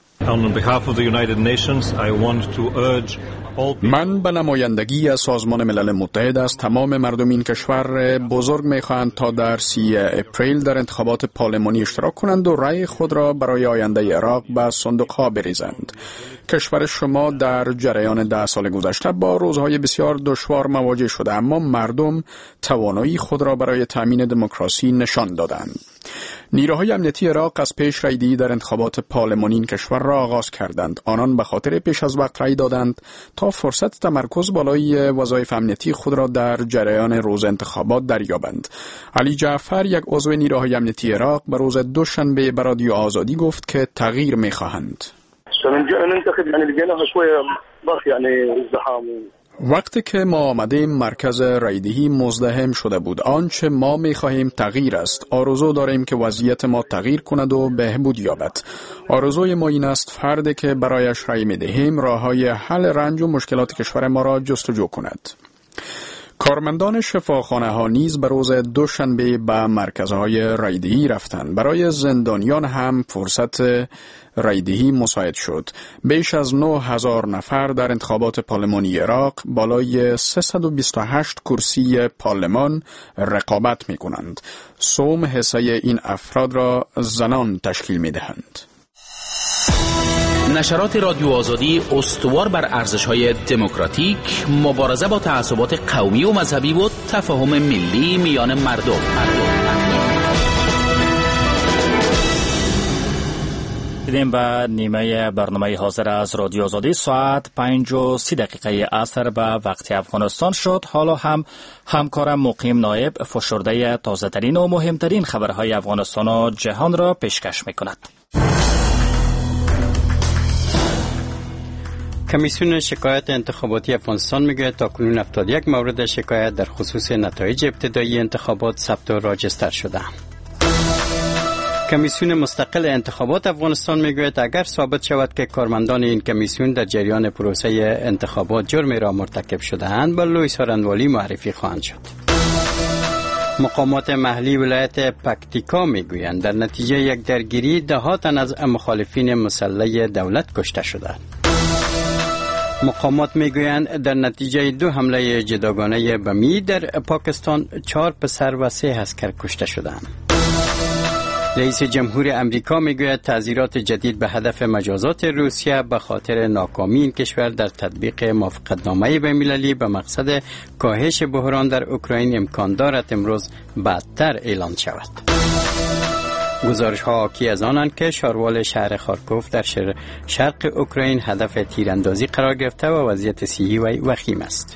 من به نمایندگی از سازمان ملل متحد از تمام مردم این کشور بزرگ می‌خواهند تا در سی اپریل در انتخابات پارلمانی اشتراک کنند و رأی خود را برای آینده عراق به صندوق‌ها بریزند. کشور شما در جریان ده سال گذشته با روزهای بسیار دشوار مواجه شده، اما مردم توانایی خود را برای تأمین دموکراسی نشان دادند. نیروهای امنیتی عراق از پیش رایدهی در انتخابات پارلمانی این کشور را آغاز کردند. آنان به خاطر پیش از وقت رای دادند تا فرصت تمرکز بالای وظایف امنیتی خود را در جریان روز انتخابات دریابند. علی جعفر، یک عضو نیروهای امنیتی عراق، به روز دوشنبه به رادیو آزادی گفت که تغییر می‌خواهند. وقتی که ما آمدیم مرکز رایدهی مزدحم شده بود. آنچه ما می‌خواهیم تغییر است. آرزو داریم که وضعیت ما تغییر کند و بهبود یابد. آرزوی ما این است فردی که برایش رای می‌دهیم راه‌های حل رنج و مشکلات کشور ما را جستجو کند. کارمندان شفاخانه ها نیز به روز دوشنبه به مرکزهای رایدهی رفتند. برای زندانیان هم فرصت رایدهی مساعد شد. بیش از نه هزار نفر در انتخابات پارلمانی عراق بالای سیصد و بیست و هشت کرسی پارلمان رقابت می کنند. سوم حصه این افراد را زنان تشکیل می دهند. نشرات رادیو آزادی استوار بر ارزش‌های دموکراتیک، مبارزه با تعصبات قومی و مذهبی و تفاهم ملی میان مردم. دیدیم به نیمه برنامه حاضر از رادیو آزادی ساعت پنج و سی دقیقه عصر به وقت افغانستان شد. حالا هم همکارم مقیم نایب فشرده تازه ترین و مهمترین خبرهای افغانستان و جهان را پیشکش می کند. کمیسیون شکایت انتخاباتی افغانستان میگوید تاکنون هفتاد و یک مورد شکایت در خصوص نتایج ابتدایی انتخابات ثبت و راجستر شده. کمیسیون مستقل انتخابات افغانستان میگوید اگر ثابت شود که کارمندان این کمیسیون در جریان پروسه انتخابات جرمی را مرتکب شده‌اند، به لوی سارنوالی معرفی خواهند شد. مقامات محلی ولایت پکتیکا میگویند در نتیجه یک درگیری ده ها تن از مخالفین مسلح دولت کشته شدند. مقامات میگویند در نتیجه دو حمله جداگانه بمی در پاکستان چهار پسر و سه عسکر کشته شدند. رئیس جمهور امریکا میگوید تعزیرات جدید به هدف مجازات روسیه به خاطر ناکامی این کشور در تطبیق موافقتنامه بین‌المللی به مقصد کاهش بحران در اوکراین امکان دارد امروز بعدتر اعلان شود. گزارش ها حاکی از آنند که شاروال شهر خارکوف در شرق اوکراین هدف تیراندازی قرار گرفته و وضعیت صحی وی وخیم است.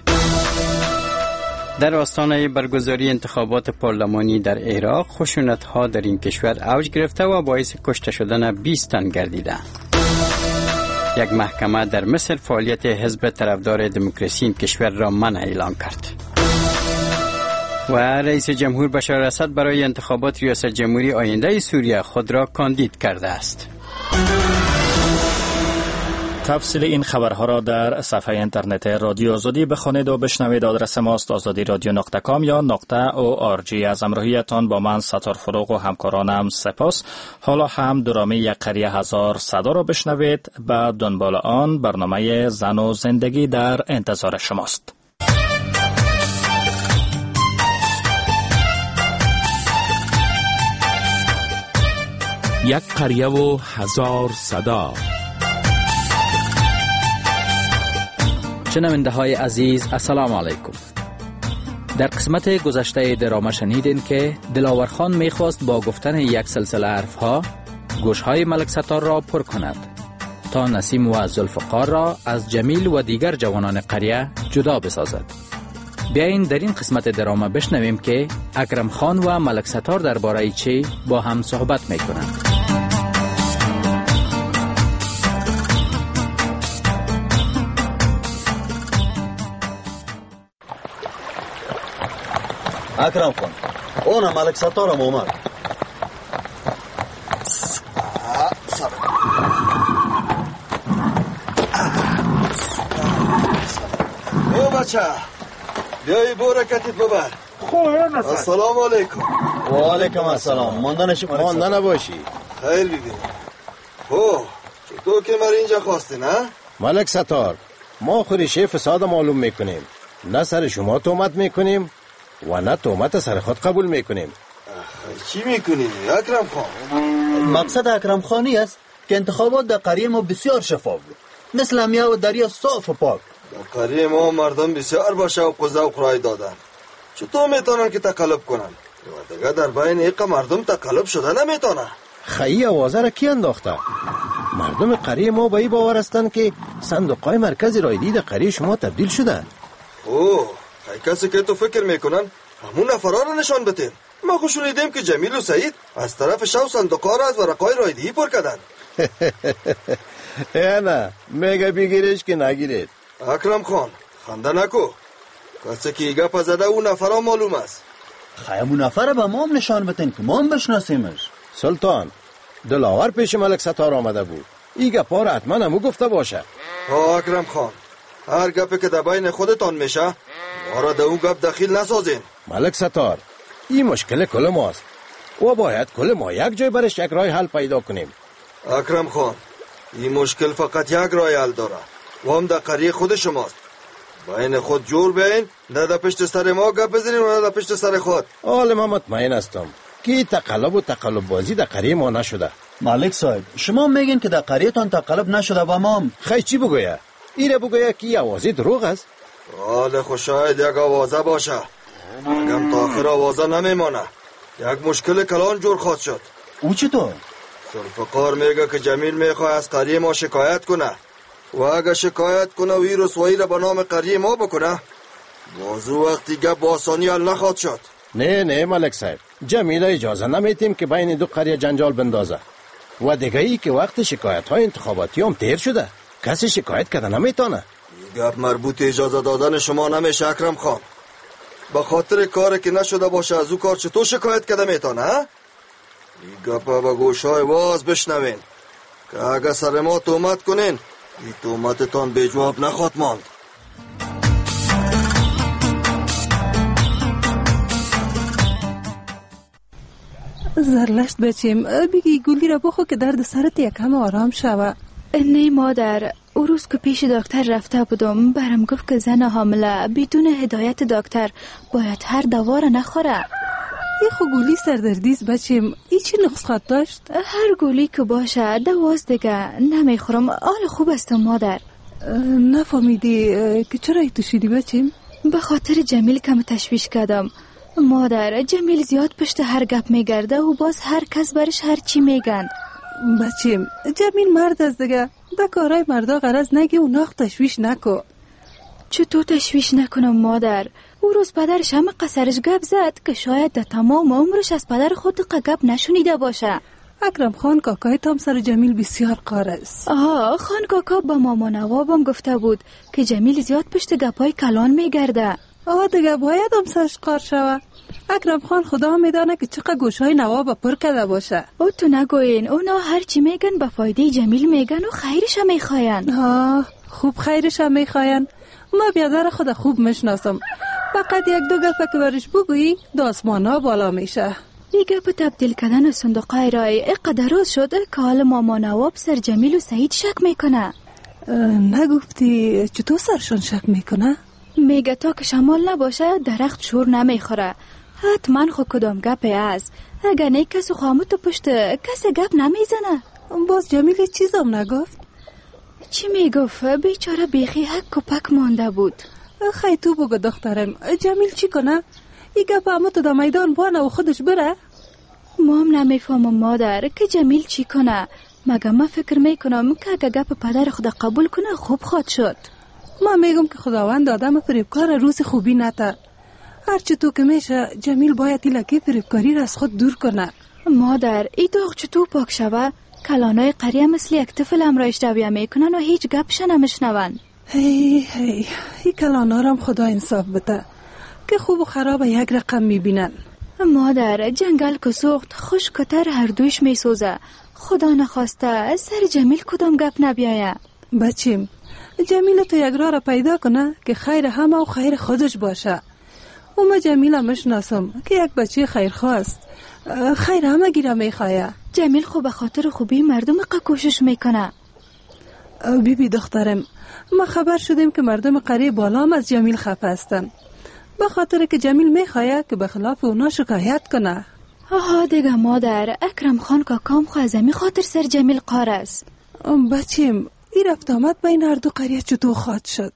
در آستانه برگزاری انتخابات پارلمانی در عراق خشونت ها در این کشور اوج گرفته و باعث کشته شدن بیست تن گردیده. یک محکمه در مصر فعالیت حزب طرفدار دموکراسی این کشور را منع اعلان کرد. و رئیس جمهور بشار اسد برای انتخابات ریاست جمهوری آینده سوریه خود را کاندید کرده است. تفصیل این خبرها را در صفحه اینترنت رادیو آزادی بخوانید و بشنوید. آدرس ماست آزادی رادیو نقطه کام یا نقطه او آر جی. از همراهیتان با من ستار فروغ و همکارانم سپاس. حالا هم درامه یک قریه هزار صدا را بشنوید. به دنبال آن برنامه زن و زندگی در انتظار شماست. یک قریه و هزار صدا. شنونده های عزیز السلام علیکم. در قسمت گذشته درامه شنیدین که دلاور خان میخواست با گفتن یک سلسله حرف ها گوش های ملک ستار را پر کند تا نسیم و ذوالفقار را از جمیل و دیگر جوانان قریه جدا بسازد. بیاین در این قسمت درامه بشنویم که اکرم خان و ملک ستار درباره چی با هم صحبت میکنند. اکرم خان، اون ملک ستارم اومد. او بچه بیایی برکتت ببر. السلام علیکم. و علیکم السلام. ماندنش مانده نباشی. خیر بیبی. اوه چطور که مر اینجا خواستی نه؟ ملک ستار، ما خوریشه فساد معلوم میکنیم، نه سر شما تهمت میکنیم و نه تهمت سر خود قبول میکنیم. چی میکنی اکرم خان؟ مقصد اکرم خانی است که انتخابات در قریه ما بسیار شفاف بود، مثل همیا و دریا صاف و پاک. در قریه ما مردم بسیار با شوق و ذوق رای دادن. چطور میتونن که تقلب کنن؟ و دیگه در بین ایق مردم تقلب شده نمیتونه. خیلی آوازه را کی انداخته؟ مردم قریه ما به این باور هستند که صندوقهای مرکز رایدی در قریه شما تبدیل شده. اوه ای کسی که تو فکر میکنن همون نفرا رو نشان بتین. ما خوش شنیدیم که جمیل و سعید از طرف شو صندوقها را از ورقای رایدی پر کردن. نه میگه بگیرش که نگیرید. اکرم خان خنده نکو. کسی که ایگه پزده اون نفرا معلوم است. خیمون نفر به ما هم نشان بتین که ما هم بشناسیمش. سلطان دلاور پیش ملک ستار آمده بود، ایگه پار حتما همو گفته باشه. ها اکرم خان هر گپی که در بین خودتان میشه ما را در اون گپ دخیل نسازین. ملک ستار، این مشکل کل ماست و باید کل ما یک جای برش یک راه حل پیدا کنیم. اکرم خان، این مشکل فقط یک راه حل داره و هم در قریه خود شماست. بین خود جور بیاین، نه در پشت سر ما گپ بزنین و نه در پشت سر خود. حال من مطمئن هستم که تقلب و تقلب بازی در قریه ما نشده. مالک صاحب، شما میگین که در قریه‌تان تقلب نشده و ما هم خیلی چی بگویه؟ ایره بگویه که این آوازی دروغ است. حال خو شاید یک آوازه باشه، اگم تا آخر آوازه نمیمانه. یک مشکل کلان جور خواهد شد. او چطور؟ ذوالفقار میگه که جمیل میخواه از قریه ما شکایت کنه و اگه شکایت کنه و این رسوایی را به نام قریه ما بکنه، موضوع وقتی گپ با آسانی حل نخواهد شد. نه نه ملک صاحب، جمیل اجازه نمیتیم که بین دو قریه جنجال بندازه و دیگه ای که وقت شکایت های انتخاباتی هم تیر شده، کسی شکایت کرده نمیتونه. این گپ مربوط اجازه دادن شما نمیشه اکرم خان. به خاطر کاری که نشده باشه از او کار چطور شکایت کرده میتونه؟ این گپ با گوشای واز بشنوین که اگه سر ما تهمت کنین این تهمتتان به جواب نخواهد ماند. زرلشت بچیم، بگی گلی را بخو که درد سرت یکم آرام شوه. نه مادر، او روز که پیش دکتر رفته بودم برم گفت که زن حامله بدون هدایت دکتر باید هر دوا را نخوره. ای خو گولی سردردیست بچیم، ای چی نقص خواهد داشت؟ هر گولی که باشه دواز دیگه نمیخورم. حال خوب استم مادر. نفهمیدی که چرا ای تو شیدی بچیم؟ به خاطر جمیل کم تشویش کردم مادر. جمیل زیاد پشت هر گپ میگرده و باز هر کس برش هر چی میگند. بچیم جمیل مرد از دیگه، ده کارای مردا غرض نگی و ناخ تشویش نکو. چطور تشویش نکنم مادر؟ او روز پدرش همه قصرش گپ زد که شاید در تمام عمرش از پدر خود گپ نشنیده باشه. اکرم خان کاکای تام سر جمیل بسیار قار است. آها، خان کاکا با ماما نوابم گفته بود که جمیل زیاد پشت گپای کلان میگرده. آه دیگه باید هم سرش قار شوه. اکرم خان خدا میدانه که چقدر گوشای نواب پر کرده باشه. او تو نگوین، اونا هر چی میگن به فایده جمیل میگن و خیرش هم میخواین. ها خوب خیرش هم میخواین. ما بیادر خود خوب میشناسم، فقط یک دو گپ که برش بگویی داسمانا بالا میشه. این گپ تبدیل کردن صندوقای رای اقدر روز شده که حال ماما نواب سر جمیل و سعید شک میکنه. نگفتی چطور سرشون شک میکنه؟ میگه تا که شمال نباشه درخت شور نمیخوره. حتما خود کدام گپی است، اگر نه کسی خاموت و پشت کسی گپ نمیزنه. باز جمیل چیزم نگفت؟ چی میگفت؟ بیچاره بیخی حک و پک مانده بود. خیلی تو بگو دخترم، جمیل چی کنه؟ این گپ همه تو در میدان بانه و خودش بره؟ ما هم نمیفهمم مادر که جمیل چی کنه. مگه من فکر میکنم که اگه گپ پدر خدا قبول کنه خوب خود شد. ما میگم که خداوند آدم فریبکار روز خوبی نته. هرچی تو که میشه جمیل باید این لکه فریبکاری را از خود دور کنه. مادر ای داغ چطور پاک شوه؟ کلانای قریه مثل یک طفل امرایش رویه میکنن و هیچ گپش نمیشنون. هی هی این کلانا را هم خدا انصاف بده که خوب و خراب یک رقم میبینن. مادر جنگل که سوخت خوش کتر هر دویش میسوزه. خدا نخواسته سر جمیل کدام گپ نبیایه. بچیم جمیل تو یک راه را پیدا کنه که خیر همه و خیر خودش باشه. و ما جمیل مشناسم که یک بچه خیر خواست، خیر همه گیره میخواه. جمیل خوب به خاطر خوبی مردم قا کوشش میکنه. بی بی دخترم ما خبر شدیم که مردم قریه بالام از جمیل خفه هستن به خاطر که جمیل میخواه که به خلاف اونا شکایت کنه. آها دیگه مادر، اکرم خان که کام خوازمی خاطر سر جمیل قار است. بچیم این رفت آمد بین هر دو قریه چطور خواهد شد؟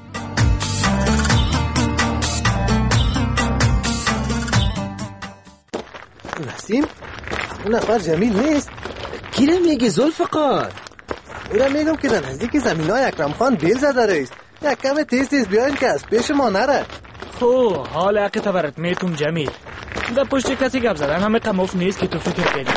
نسیم اون نفر جمیل نیست. کی را میگی ذوالفقار؟ او را میگم که در نزدیک زمین های اکرم خان بیل زده رئیس. یک کم تیز تیز بیاین که از پیش ما نره. خو حال اقی تبرت میتون جمیل در پشت کسی گپ زدن همه قموف نیست که تو فکر کنی.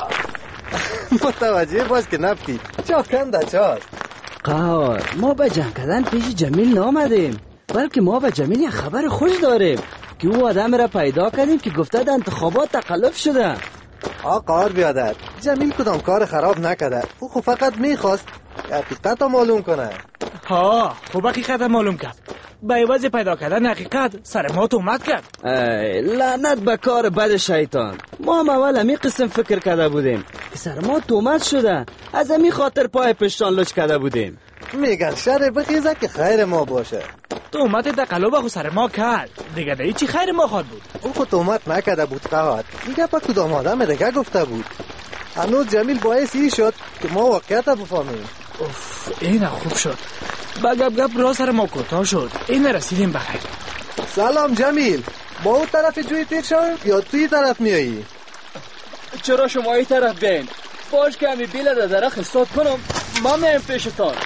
متوجه باش که نفتی چاپ کنده چاست. قهار ما به جنگ کردن پیش جمیل نامدیم، بلکه ما به جمیل یک خبر خوش داریم که او آدم را پیدا کردیم که گفته در انتخابات تقلب شده. آقا بیادر جمیل کدام کار خراب نکرده، او خو فقط میخواست حقیقت رو معلوم کنه. ها خوب حقیقت معلوم کرد. به عوض پیدا کردن حقیقت سر ما تهمت کرد. ای لعنت به کار بد شیطان. ما هم اول همین قسم فکر کرده بودیم که سر ما تهمت شده، از همین خاطر پای پشتان لچ کرده بودیم. میگن شر بخیزه که خیر ما باشه. تهمت تقلب خو سر ما کرد، دیگه دیگه چی خیر ما خواد بود؟ اون خود تهمت نکرده بود قهات، دیگه پا کدام آدم دیگه گفته بود. هنوز جمیل باعث ای شد که ما واقعیت بفهمیم. اوف این خوب شد. با گپ گپ را سر ما کوتاه شد. این رسیدیم بخیر. سلام جمیل، با اون طرف جوی تیر شویم یا توی طرف میایی؟ چرا شما این طرف بین؟ باش که همی بیل در درخ استاد کنم ما میم پیشتان.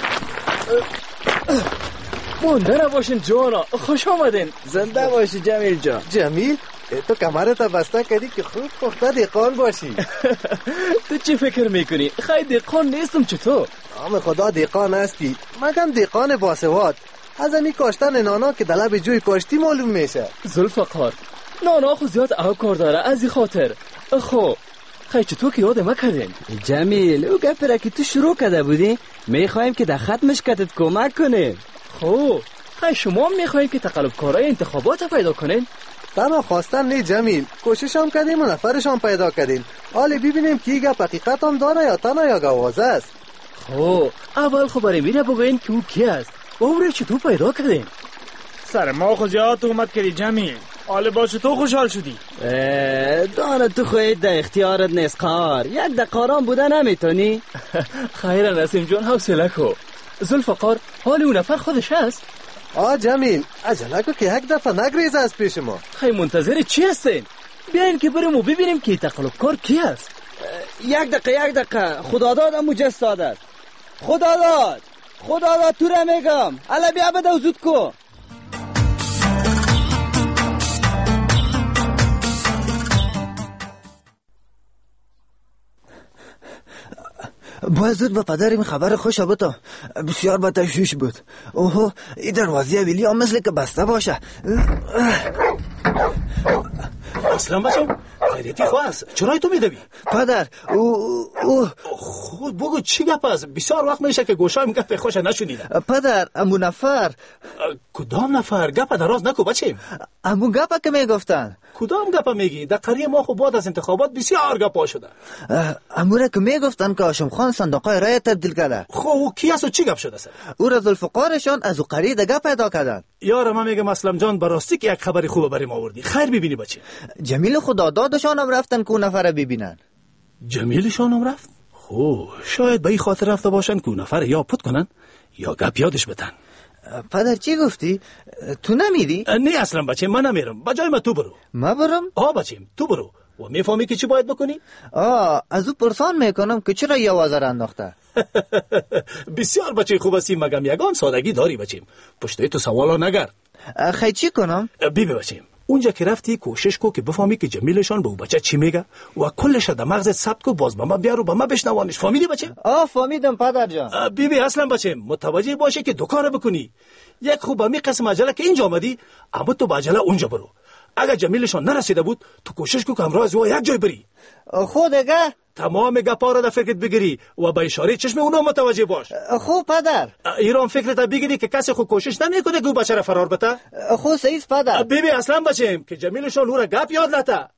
مونده نباشین جانا، خوش آمدین. زنده باشی جمیل جان. جمیل تو کمرت بسته کردی که خوب پخته دیقان باشی. تو چی فکر میکنی؟ خیلی دیقان نیستم چطور؟ نام خدا دیقان هستی، مگم دیقان باسواد. از همی کاشتن نانا که دلب جوی کاشتی معلوم میشه. ذوالفقار نانا خو زیاد او کار داره، از این خاطر خو خیلی چطور که یاد ما کردین؟ جمیل او گفت را که تو شروع کرده بودی میخوایم که در ختمش کتت کمک کنیم. خو خیلی شما میخوایم که تقلب کارای انتخابات پیدا کنین؟ تنها خواستن نی جمیل، کوشش هم کردیم و نفرش هم پیدا کردیم. حالی ببینیم کی گپ حقیقت هم داره یا تنها یا گوازه است. خو اول خو برای میره بگوین که او کی است و او چطور پیدا کردین؟ سر ما خو زیاد اومد کردی جمیل. حالا با چطور خوشحال شدی؟ دانه تو خواهید در اختیارت نیست قار، یک دقاران بوده نمیتونی؟ خیره نسیم جان حوصله کو. ذوالفقار حال اون نفر خودش هست؟ آه جمیل عجله کو که یک دفعه نگریزه از پیش ما. خیلی منتظر چی هستین؟ بیاین که بریم و ببینیم که تقلب کار کی هست. یک دقیقه یک دقیقه خداداد امو جست دادد. خداداد خداداد تو را میگم الا بیا بده زود کو. باید زود به پدرم خبر خوش بتا. بسیار به تشویش بود. اوه این دروازه ویلیام مثل که بسته باشه. اصلا بچم خیلیتی خواست چرای تو میدوی؟ پدر او او خود بگو چی گپ است؟ بسیار وقت میشه که گوشایم گپ خوش نشنیدم. پدر امو نفر. کدام نفر؟ گپ دراز نکو بچیم. امو گپ که میگفتن. کدام گپ میگی؟ در قریه ما خو بعد از انتخابات بسیار گپا شده. امو را که میگفتن که هاشم خان صندوقای رای تبدیل کرده. خو او کی است و چی گپ شده سر؟ او را ذوالفقارشان از او قریه دگه پیدا کردن. یار من میگم اسلم جان براستی که یک خبر خوب بریم آوردی. خیر ببینی بچه. جمیل خدا دادشان هم رفتن که اون نفر ببینن. جمیلشان هم رفت؟ خو شاید به این خاطر رفته باشن که اون نفر یا پت کنن یا گپ یادش بدن. پدر چی گفتی؟ تو نمیری؟ نه اصلا بچه من نمیرم. بجای من تو برو. ما برم؟ آه بچیم تو برو. و میفهمی که چی باید بکنی؟ آه از او پرسان میکنم که چرا یه آوازه را انداخته. بسیار بچه خوب هستی مگم یگان سادگی داری بچیم. پشتای تو سوالا نگر. خیلی چی کنم؟ بی بی بچیم اونجا که رفتی کوشش کو که بفهمی که جمیلشان به او بچه چی میگه و کلش در مغزت ثبت کو باز به ما بیارو به ما بشنوانش. فهمیدی بچه؟ آه فهمیدم پدر جان. بی بی اصلا بچه متوجه باشه که دو کار بکنی. یک خوب به می قسم عجله که اینجا آمدی اما تو با عجله اونجا برو. اگر جمیلشان نرسیده بود تو کوشش کو که همراه از او یک جای بری. خودگه تمام گپا را در فکرت بگیری و به اشاره چشم اونا متوجه باش. خوب پدر. ایران فکرت بگیری که کسی خود کوشش نمیکنه که بچه را فرار بته. خوب صحیح پدر. بی بی اصلا بچیم که جمیلشان او را گپ یاد نته.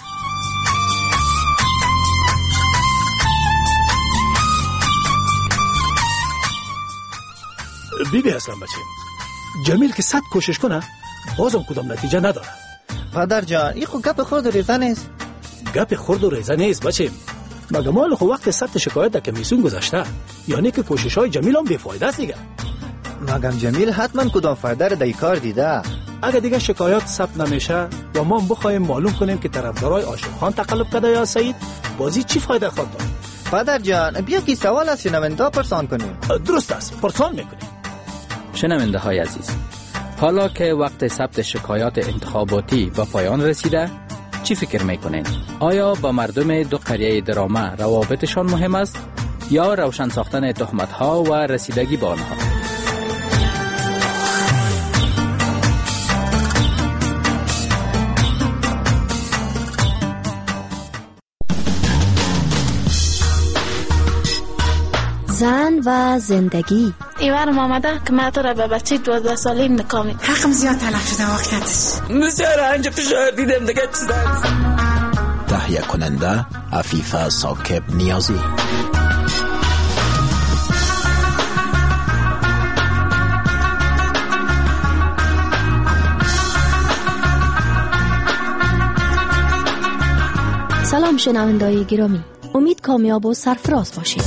بی بی اصلا بچیم جمیل که صد کوشش کنه بازم کدام نتیجه نداره. پدر جان این خود گپ خورد و ریزه نیست. گپ خورد و ریزه نیست بچیم. مگه مال خو وقت ثبت شکایت در کمیسیون گذاشته یعنی که کوشش های جمیل هم بیفایده است دیگه. مگم جمیل حتما کدام فایده را در کار دیده. اگه دیگه شکایات ثبت نمیشه و ما بخوایم معلوم کنیم که طرفدارای هاشم خان تقلب کرده یا سعید بازی چی فایده خواهد داشت؟ پدر جان بیا کی سوال از شنونده پرسان کنیم. درست است پرسان میکنیم. شنونده های عزیز حالا که وقت ثبت شکایات انتخاباتی به پایان رسیده چی فکر میکنین؟ آیا با مردم دو قریه درامه روابطشان مهم است یا روشن ساختن تهمت ها و رسیدگی به آنها؟ زن و زندگی. ایوارم آمده که من تو را به بچه دوازده ساله نکامی حقم زیاد تلف شده واقعیتش. بسیار انجا فشار دیدم دیگه چیز دارست. تهیه کننده عفیفه ثاقب نیازی. سلام شنونده‌های گرامی، امید کامیاب و سرفراز باشید.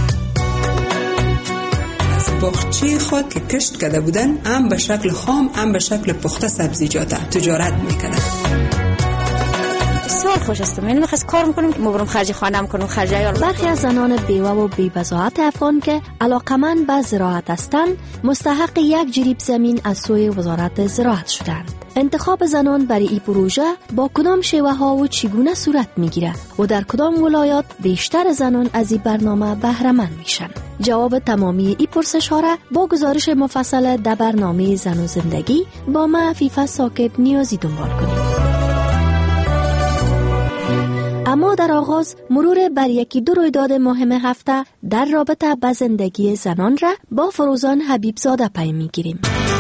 از باغچه خود که کشت کرده بودن، هم به شکل خام هم به شکل پخته سبزیجات تجارت میکنن. بسیار خوش است. من نخست کار میکنم که مبرم خرج خانم کنم خرج عیال. برخی از زنان بیوه و بی‌بضاعت افغان که علاقمند به زراعت هستند مستحق یک جریب زمین از سوی وزارت زراعت شدند. انتخاب زنان برای این پروژه با کدام شیوه ها و چگونه صورت میگیره و در کدام ولایات بیشتر زنان از این برنامه بهره مند میشن؟ جواب تمامی این پرسش ها را با گزارش مفصل در برنامه زن و زندگی با من عفیفه ثاقب نیازی دنبال کنیم. اما در آغاز مرور بر یکی دو رویداد مهم هفته در رابطه با زندگی زنان را با فروزان حبیب زاده پی میگیریم.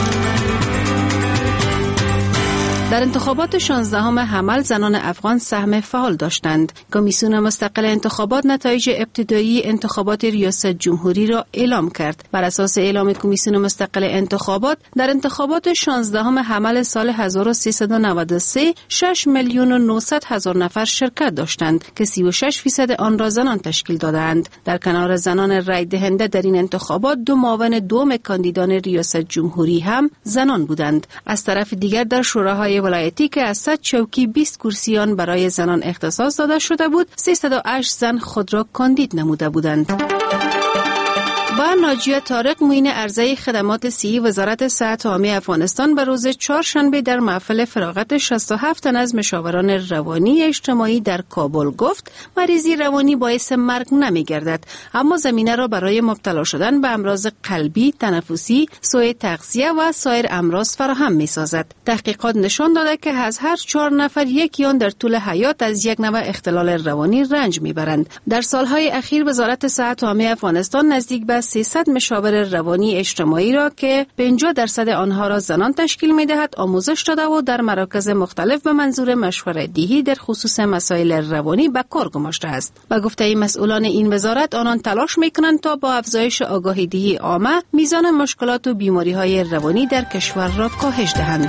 در انتخابات شانزدهم حمل زنان افغان سهم فعال داشتند. کمیسیون مستقل انتخابات نتایج ابتدایی انتخابات ریاست جمهوری را اعلام کرد. بر اساس اعلام کمیسیون مستقل انتخابات در انتخابات شانزدهم حمل سال هزار و سیصد و نود و سه شش میلیون و نهصد هزار نفر شرکت داشتند که سی و شش فیصد آن را زنان تشکیل دادند. در کنار زنان رای دهنده در این انتخابات دو معاون دوم کاندیدان ریاست جمهوری هم زنان بودند. از طرف دیگر در شوراهای ولایتی که از صد چوکی بیست کرسیان برای زنان اختصاص داده شده بود، سیصد و هشت زن خود را کاندید نموده بودند. با ناجیه طارق معین عرضه خدمات صحی وزارت صحت عامه افغانستان به روز چهارشنبه در محفل فراغت شصت و هفت تن از مشاوران روانی اجتماعی در کابل گفت مریضی روانی باعث مرگ نمی‌گردد، اما زمینه را برای مبتلا شدن به امراض قلبی، تنفسی، سوء تغذیه و سایر امراض فراهم می‌سازد. تحقیقات نشان داده که از هر چهار نفر یکی آن در طول حیات از یک نوع اختلال روانی رنج می‌برند. در سالهای اخیر وزارت صحت عامه افغانستان نزدیک به سیصد مشاور روانی اجتماعی را که پنجاه درصد آنها را زنان تشکیل می‌دهد آموزش داده و در مراکز مختلف به منظور مشورت دهی در خصوص مسائل روانی به کار گماشته است. با گفته مسئولان این وزارت آنان تلاش می‌کنند تا با افزایش آگاهی دهی عامه میزان مشکلات و بیماری‌های روانی در کشور را کاهش دهند.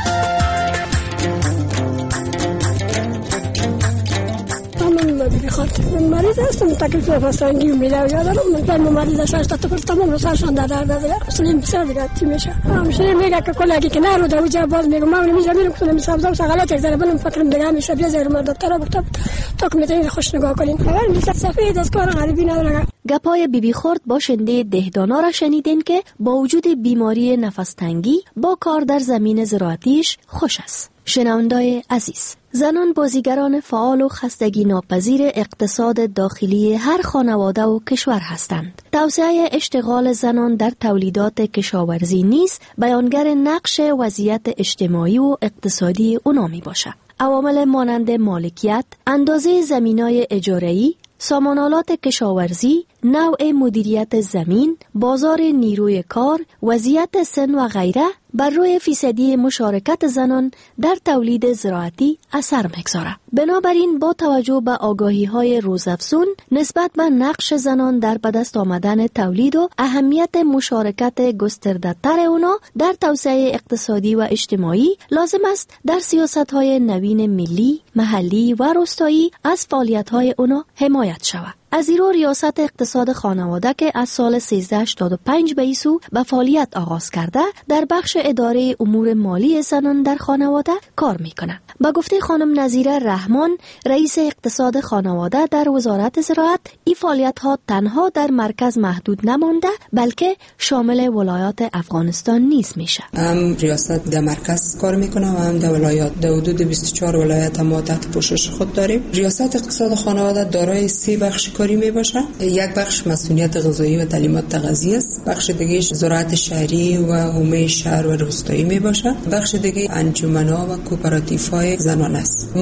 من مریض هستم، تکلیف نفس‌تنگی میده و یادم من مریض هستم تا پر تمام سرشون در در در اصلا بسیار دیگه چی میشه. همشه میگه که کلاگی که نرو در وجه باز میگم من میگم میرم که سبزا و سغلات یک ذره بلم فکرم دیگه میشه بیا زیر من دکتر گفت تا که میتونید خوش نگاه کنین. خبر نیست سفید از کار غریبی نداره. گپای بیبی خورد باشنده دهدانا را شنیدین که با وجود بیماری نفس تنگی با کار در زمین زراعتیش خوش است. شنوندای عزیز، زنان بازیگران فعال و خستگی ناپذیر اقتصاد داخلی هر خانواده و کشور هستند. توسعه اشتغال زنان در تولیدات کشاورزی نیز بیانگر نقش وضعیت اجتماعی و اقتصادی اونا می باشد. عوامل مانند مالکیت، اندازه زمینای اجاره‌ای، سامانالات کشاورزی، نوع مدیریت زمین، بازار نیروی کار، وضعیت سن و غیره بر روی فیصدی مشارکت زنان در تولید زراعتی اثر می‌گذارد. بنابراین با توجه به آگاهی‌های روزافزون نسبت به نقش زنان در به دست آمدن تولید و اهمیت مشارکت گسترده‌تر اونا در توسعه اقتصادی و اجتماعی، لازم است در سیاست‌های نوین ملی، محلی و روستایی از فعالیت‌های اونا حمایت شود. از ایرو ریاست اقتصاد خانواده که از سال سیزده هشتاد و پنج به ایسو به فعالیت آغاز کرده در بخش اداره امور مالی زنان در خانواده کار میکنه. با گفته خانم نظیره رحمان رئیس اقتصاد خانواده در وزارت زراعت، این فعالیت ها تنها در مرکز محدود نمانده بلکه شامل ولایات افغانستان نیز میشه. هم ریاست در مرکز کار میکنه و هم در ولایات، در حدود بیست و چهار ولایت ما تحت پوشش خود داریم. ریاست اقتصاد خانواده دارای سه بخش کاری می باشه. یک بخش مسئولیت غذایی و تعلیمات تغذیه است، بخش دیگه زراعت شهری و حومه شهر و روستایی می باشه، بخش دیگه انجمن‌ها و کوپراتیوهای زنان است. ما در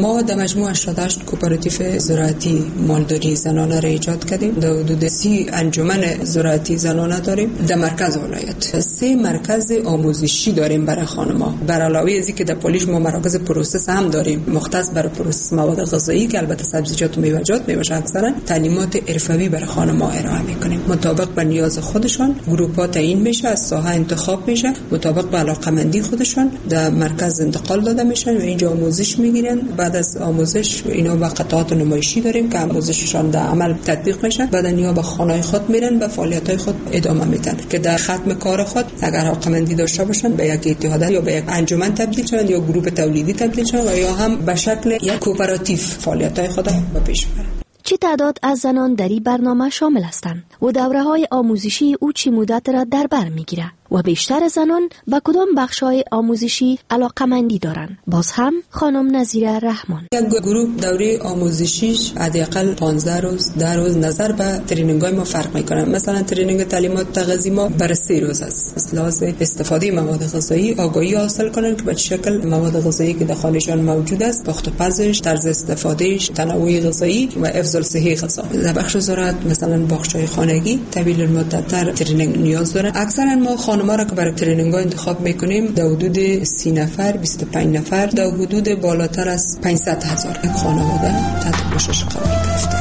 مجموع هشتاد و هشت کوپراتیو زراعتی مالداری زنانه را ایجاد کردیم. در حدود سی انجمن زراعتی زنانه داریم در مرکز ولایت. سه مرکز آموزشی داریم برای خانم‌ها. بر علاوه از اینکه در پالیش ما مراکز پروسس هم داریم مختص برای پروسس مواد غذایی که البته سبزیجات و میوه‌جات میباشه. اکثرا تعلیمات حرفه‌ای برای خانم‌ها ارائه میکنیم. مطابق به نیاز خودشان گروپ‌ها تعیین میشه، از ساحه انتخاب میشه، مطابق به علاقه‌مندی خودشان در مرکز انتقال داده میشن و اینجا آموزش میگیرن. بعد از آموزش اینا به قطعات نمایشی داریم که آموزششان در عمل تطبیق میشه. بعد اینا به خانه‌های خود میرن و فعالیت‌های خود ادامه میدن که در ختم کار خود اگر علاقه‌مندی داشته باشن به یک اتحاد یا به یک انجمن تبدیل شون یا گروه تولیدی تبدیل شون و یا هم به شکل یک کوپراتیو فعالیت‌های خود به پیش ببرن. چه تعداد از زنان در این برنامه شامل هستند و دوره‌های آموزشی او چه مدت را در بر می‌گیرد و بیشتر زنان به کدام بخش‌های آموزشی علاقه‌مندی دارند؟ باز هم خانم نظیره رحمان. یک گروه دوره آموزشیش حداقل پانزده روز ده روز نظر به ترینینگ‌های ما فرق می‌کنه. مثلا ترینینگ تعلیمات تغذیه ما برای سه روز است. اصلاحات استفاده مواد غذایی آگاهی حاصل کنن که به چه شکل مواد غذایی که در خانه‌شان موجود است، پخت و پزش، طرز استفادهش، تنوع غذایی و حفظ الصحه غذا. در بخش زراعت مثلا بخش‌های خانگی طویل المدت ترینینگ نیاز دارن. اکثرا ما ما را که برای ترینینگ ها انتخاب میکنیم در حدود سی نفر بیست و پنج نفر در حدود بالاتر از پانصد هزار یک خانواده تحت پوشش قرار گرفته.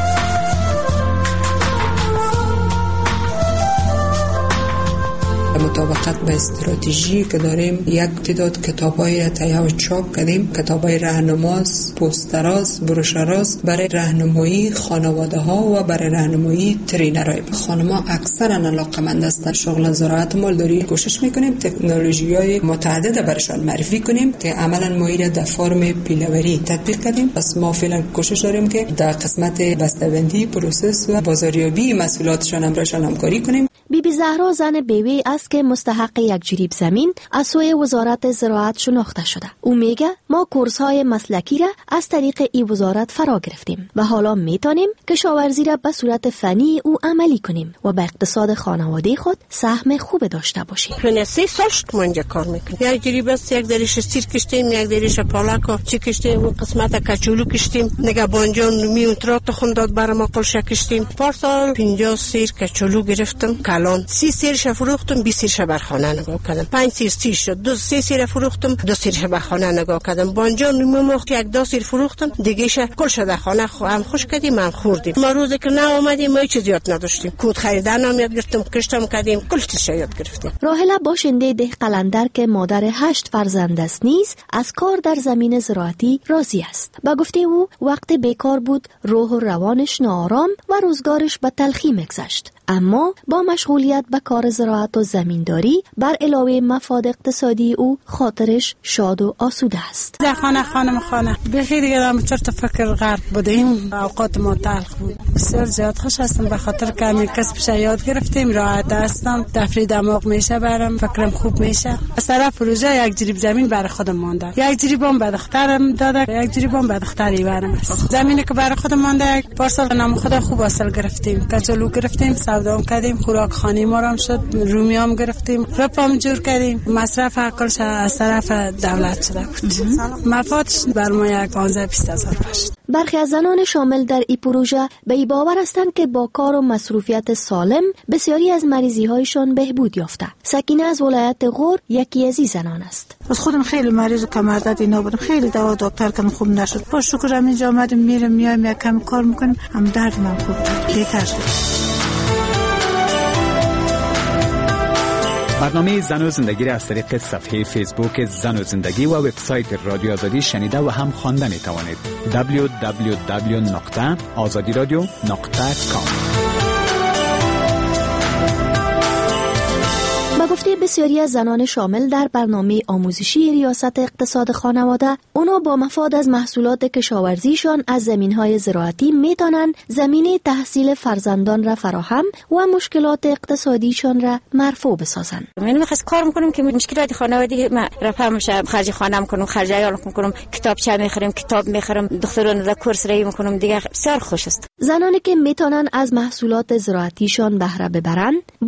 مطابقت به استراتژی که داریم یک تعداد کتاب‌های تهیه و چاپ کردیم، کتاب‌های راهنماست، پوستراست، بروشوراست برای راهنمایی خانواده‌ها و برای راهنمایی ترینرهای خانم‌ها. اکثرا علاقه‌مند هستند شغل زراعت مالداری. کوشش می‌کنیم تکنولوژی‌های متعدد برایشان معرفی کنیم که عملاً ما را در فرم پیله‌وری تطبیق کردیم. پس ما فعلا کوشش داریم که در قسمت بسته‌بندی، پروسس و بازاریابی محصولاتشان هم برایشان همکاری کنیم. بی بی زهرا زن بیوی است که مستحق یک جریب زمین از سوی وزارت زراعت شناخته شده. او میگه ما کورس‌های مسلکی را از طریق ای وزارت فرا گرفتیم و حالا میتونیم کشاورزی را به صورت فنی او عملی کنیم و به اقتصاد خانواده خود سهم خوب داشته باشیم. من سه سال ما اینجا کار میکنیم. یک جریب است، یک دریش سیر کشتیم، یک دریش پالاک و چی کشتیم، و قسمت کچولو کشتیم، نگه بانجان میون تراکت خونداد برام قلشه کشتیم. پارسال پنجاه سیر کچولو گرفتم. کلان سی سیرش فروختم، بیست سیرش بر خانه نگاه کردم. پنج سیر سی شد. دو سه سیر فروختم، دو سیرش بر خانه نگاه کردم. بانجان میموخت یک دو سیر فروختم، دیگهش کل شده خانه هم خوش کردیم، هم خوردیم. ما روزی که نه اومدیم ما چیزی یاد نداشتیم. کود خریدن هم یاد گرفتم، کشتم کردیم، کل چیز یاد گرفتیم. راهله باشنده ده قلندر که مادر هشت فرزند است نیز از کار در زمین زراعتی راضی است. با گفته او وقت بیکار بود، روح و روانش ناآرام و روزگارش به تلخی میگذشت. اما با مشغولیت به کار زراعت و زمینداری بر علاوه مفاد اقتصادی او خاطرش شاد و آسوده است. در خانه خانم خانه بخیر دیگه دارم چرت فکر غرق بودیم، اوقات ما تلخ بود. بسیار زیاد خوش هستم به خاطر که همین کسبش یاد گرفتیم، راحت هستم، تفریح دماغ میشه برم، فکرم خوب میشه. از طرف پروژه یک جریب زمین برای خودم مونده، یک جریبم به دخترم داده، یک جریبم به دختری برم است. زمینی که برای خودم مونده یک پارسال نام خود خوب حاصل گرفتیم، کچلو گرفتیم، سودام کردیم، خوراک خانی ما هم شد، رومیام گرفتیم، رپام جور کردیم. مصرف عقلش از طرف دولت شده بود. مفادش بر ما یک پانزده بیست هزار باشد. برخی از زنان شامل در این پروژه به این باور هستند که با کار و مصروفیت سالم بسیاری از مریضی هایشان بهبود یافته. سکینه از ولایت غور یکی از این زنان است. از خودم خیلی مریض و کمر درد اینا بودم، خیلی دوا دکتر کردم خوب نشد. با شکر همینجا اومدیم میرم میایم یک کم کار میکنیم، هم درد من خوب بهتر شد. برنامه زن و زندگی را از طریق صفحه فیسبوک زن و زندگی و وبسایت رادیو آزادی شنیده و هم خوانده می توانید. دبلیو دبلیو دبلیو نقطه آزادی رادیو نقطه کام. گفته بسیاری از زنان شامل در برنامه آموزشی ریاست اقتصاد خانواده، اونا با مفاد از محصولات کشاورزیشان از زمینهای زراعتی میتونن زمینه تحصیل فرزندان را فراهم و مشکلات اقتصادیشان را مرفوع بسازن. من میخواست کار میکنم که مشکلات خانوادگی ما رفع میشه، خرج خانه میکنم، خرج عیال میکنم، کتابچه میخرم، کتاب میخرم، دختران را کورس رای میکنم، دیگه بسیار خوش است. زنانی که میتونن از محصولات زراعتیشان بهره ببرن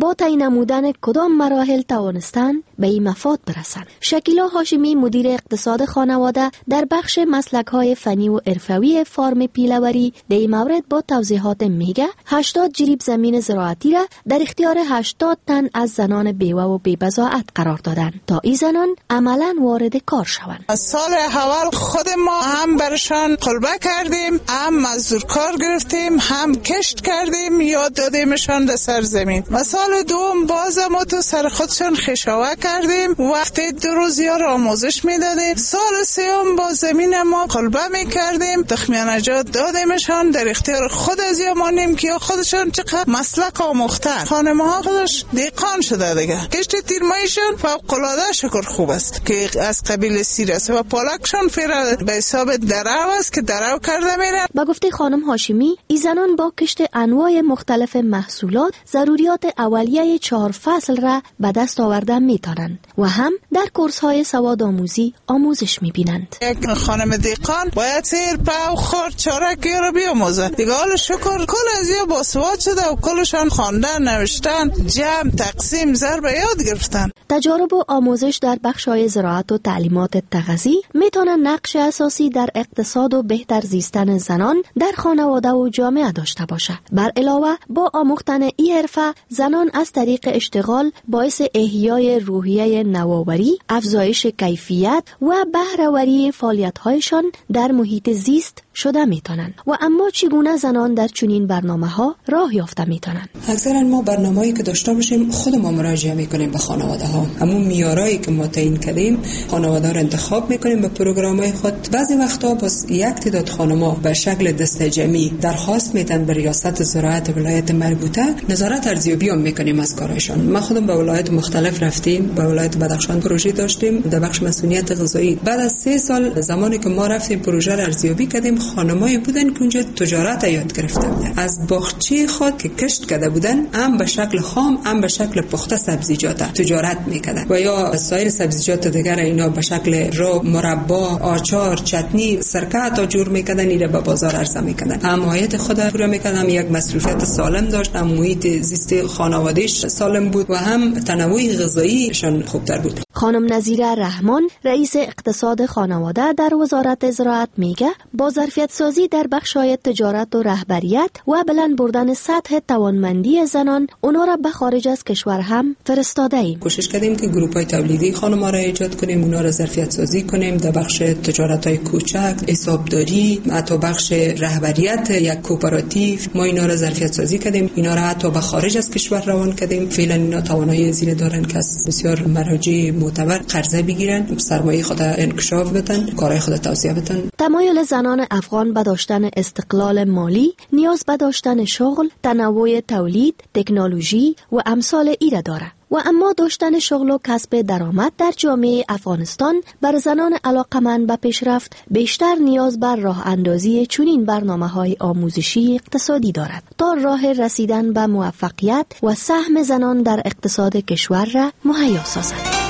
با تعیین نمودن کدام مراحل توانستن به این مفاد برسند. شکیلا هاشمی مدیر اقتصاد خانواده در بخش مسلک‌های فنی و حرفه‌ای فارم پیله‌وری در این مورد با توضیحات میگه هشتاد جریب زمین زراعتی را در اختیار هشتاد تن از زنان بیوه و بی‌بضاعت قرار دادن تا این زنان عملاً وارد کار شوند. سال اول خود ما هم برشان قلبه کردیم، هم مزدور کار گرفتیم، هم کشت کردیم، یاد دادیمشان در سر زمین. و سال دوم باز ما تو سر خودشان خشاوه کردیم، وقتی دو روز یار آموزش میدادیم. سال سوم با زمین ما قلبه میکردیم، تخمیانجات دادیمشان، در اختیار خود از یامانیم که خودشان چقدر مسلک آموختن. خانم ها خودش دیقان شده دیگه. کشت تیرمایشان فوق العاده شکر خوب است که از قبیل سیر است و پالکشان فعلا به حساب درو است که درو کرده میره. با گفته خانم هاشمی، این زنان با کشت انواع مختلف محصولات ضروریات اولیه چهار فصل را به دست آورده میتونند و هم در کورس های سواد آموزی آموزش میبینند. یک خانم دیقان باید سیر پاو خورد چارکی رو بیاموزه. دیگه حال شکر کل از یا با سواد شده و کلشان خواندن، نوشتن، جمع، تقسیم، ضرب یاد گرفتن. تجارب و آموزش در بخش های زراعت و تعلیمات تغذی میتونه نقش اساسی در اقتصاد و بهتر زیستن زنان در خانواده و جامعه داشته باشه. بر علاوه با آموختن این حرفه زنان از طریق اشتغال باعث احیای روحیه نوآوری، افزایش کیفیت و بهره‌وری فعالیت‌هایشان در محیط زیست شده میتونن. و اما چگونه زنان در چنین برنامه‌ها راه یافته میتونن؟ اکثرا ما برنامه‌ای که داشته باشیم خود ما مراجعه میکنیم به خانواده‌ها. همون معیارایی که ما تعیین کردیم خانواده رو انتخاب میکنیم به پروگرام‌های خود. بعضی وقتا باز یک تعداد خانم‌ها به شکل دسته جمعی درخواست میدن به ریاست زراعت ولایت مربوطه، نظارت ارزیابی هم میکنیم از کارشان. ما خودم به ولایت مختلف رفتیم، به ولایت بدخشان پروژه داشتیم در بخش مسئولیت غذایی. بعد از سه سال زمانی که ما رفتیم پروژه رو ارزیابی کردیم، خانمایی بودن که اونجا تجارت یاد گرفته بودن. از باغچه خود که کشت کرده بودن، هم به شکل خام هم به شکل پخته سبزیجات تجارت میکردن و یا سایر سبزیجات دیگر اینا به شکل رو مربا، آچار، چتنی، سرکه تا جور میکردن، اینا به بازار عرضه میکردن. حمایت خود پورا میکردن، یک مصرفیت سالم داشت، هم محیط زیست خانواده‌اش سالم بود و هم تنوع غذاییشان خوبتر بود. خانم نظیره رحمان رئیس اقتصاد خانواده در وزارت زراعت میگه با ظرفیت سازی در بخش‌های تجارت و رهبریت و بلند بردن سطح توانمندی زنان اونا را به خارج از کشور هم فرستاده ایم. کوشش کردیم که گروه‌های تولیدی خانم‌ها را ایجاد کنیم، اونا را ظرفیت سازی کنیم در بخش تجارت‌های کوچک، حسابداری، حتی بخش رهبریت یک کوپراتیو ما اینا را ظرفیت سازی کردیم، اینا را حتی به خارج از کشور روان کردیم. فعلا اینا توانایی زیر دارن که بسیار مراجع معتبر قرضه بگیرن، سرمایه خود انکشاف بدن، کارهای خود توسعه بدن. تمایل زنان افغان به داشتن استقلال مالی نیاز به داشتن شغل، تنوع تولید، تکنولوژی و امثال ایره داره. و اما داشتن شغل و کسب درآمد در جامعه افغانستان بر زنان علاقمند به پیشرفت بیشتر نیاز بر راه اندازی چنین برنامه‌های آموزشی اقتصادی دارد تا راه رسیدن به موفقیت و سهم زنان در اقتصاد کشور را مهیا سازد.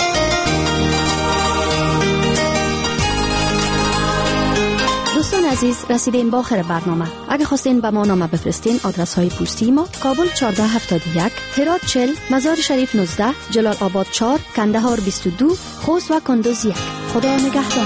دوستان عزیز، رسیدیم با آخر برنامه. اگه خواستین به ما نامه بفرستین، آدرس های پستی ما: کابل چهارده هفتاد و یک، هرات چهل، مزار شریف نوزده، جلال آباد چهار، کندهار بیست و دو، خوست و کندوز یک. خدا نگهدار.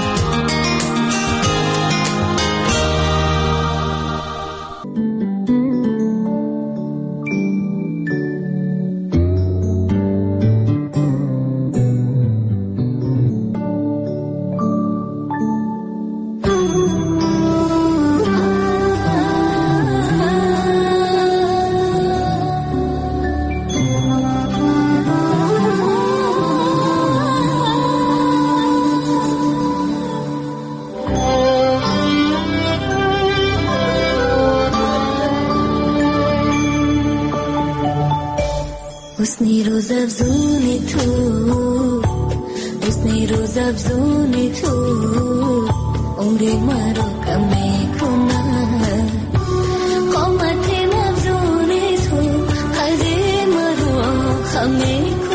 حسنی روز افزونی تو، حسنی روز افزونی تو، عمری مرا کم میکنه. قامت افزونی تو، قلبی مرا خم میکنه.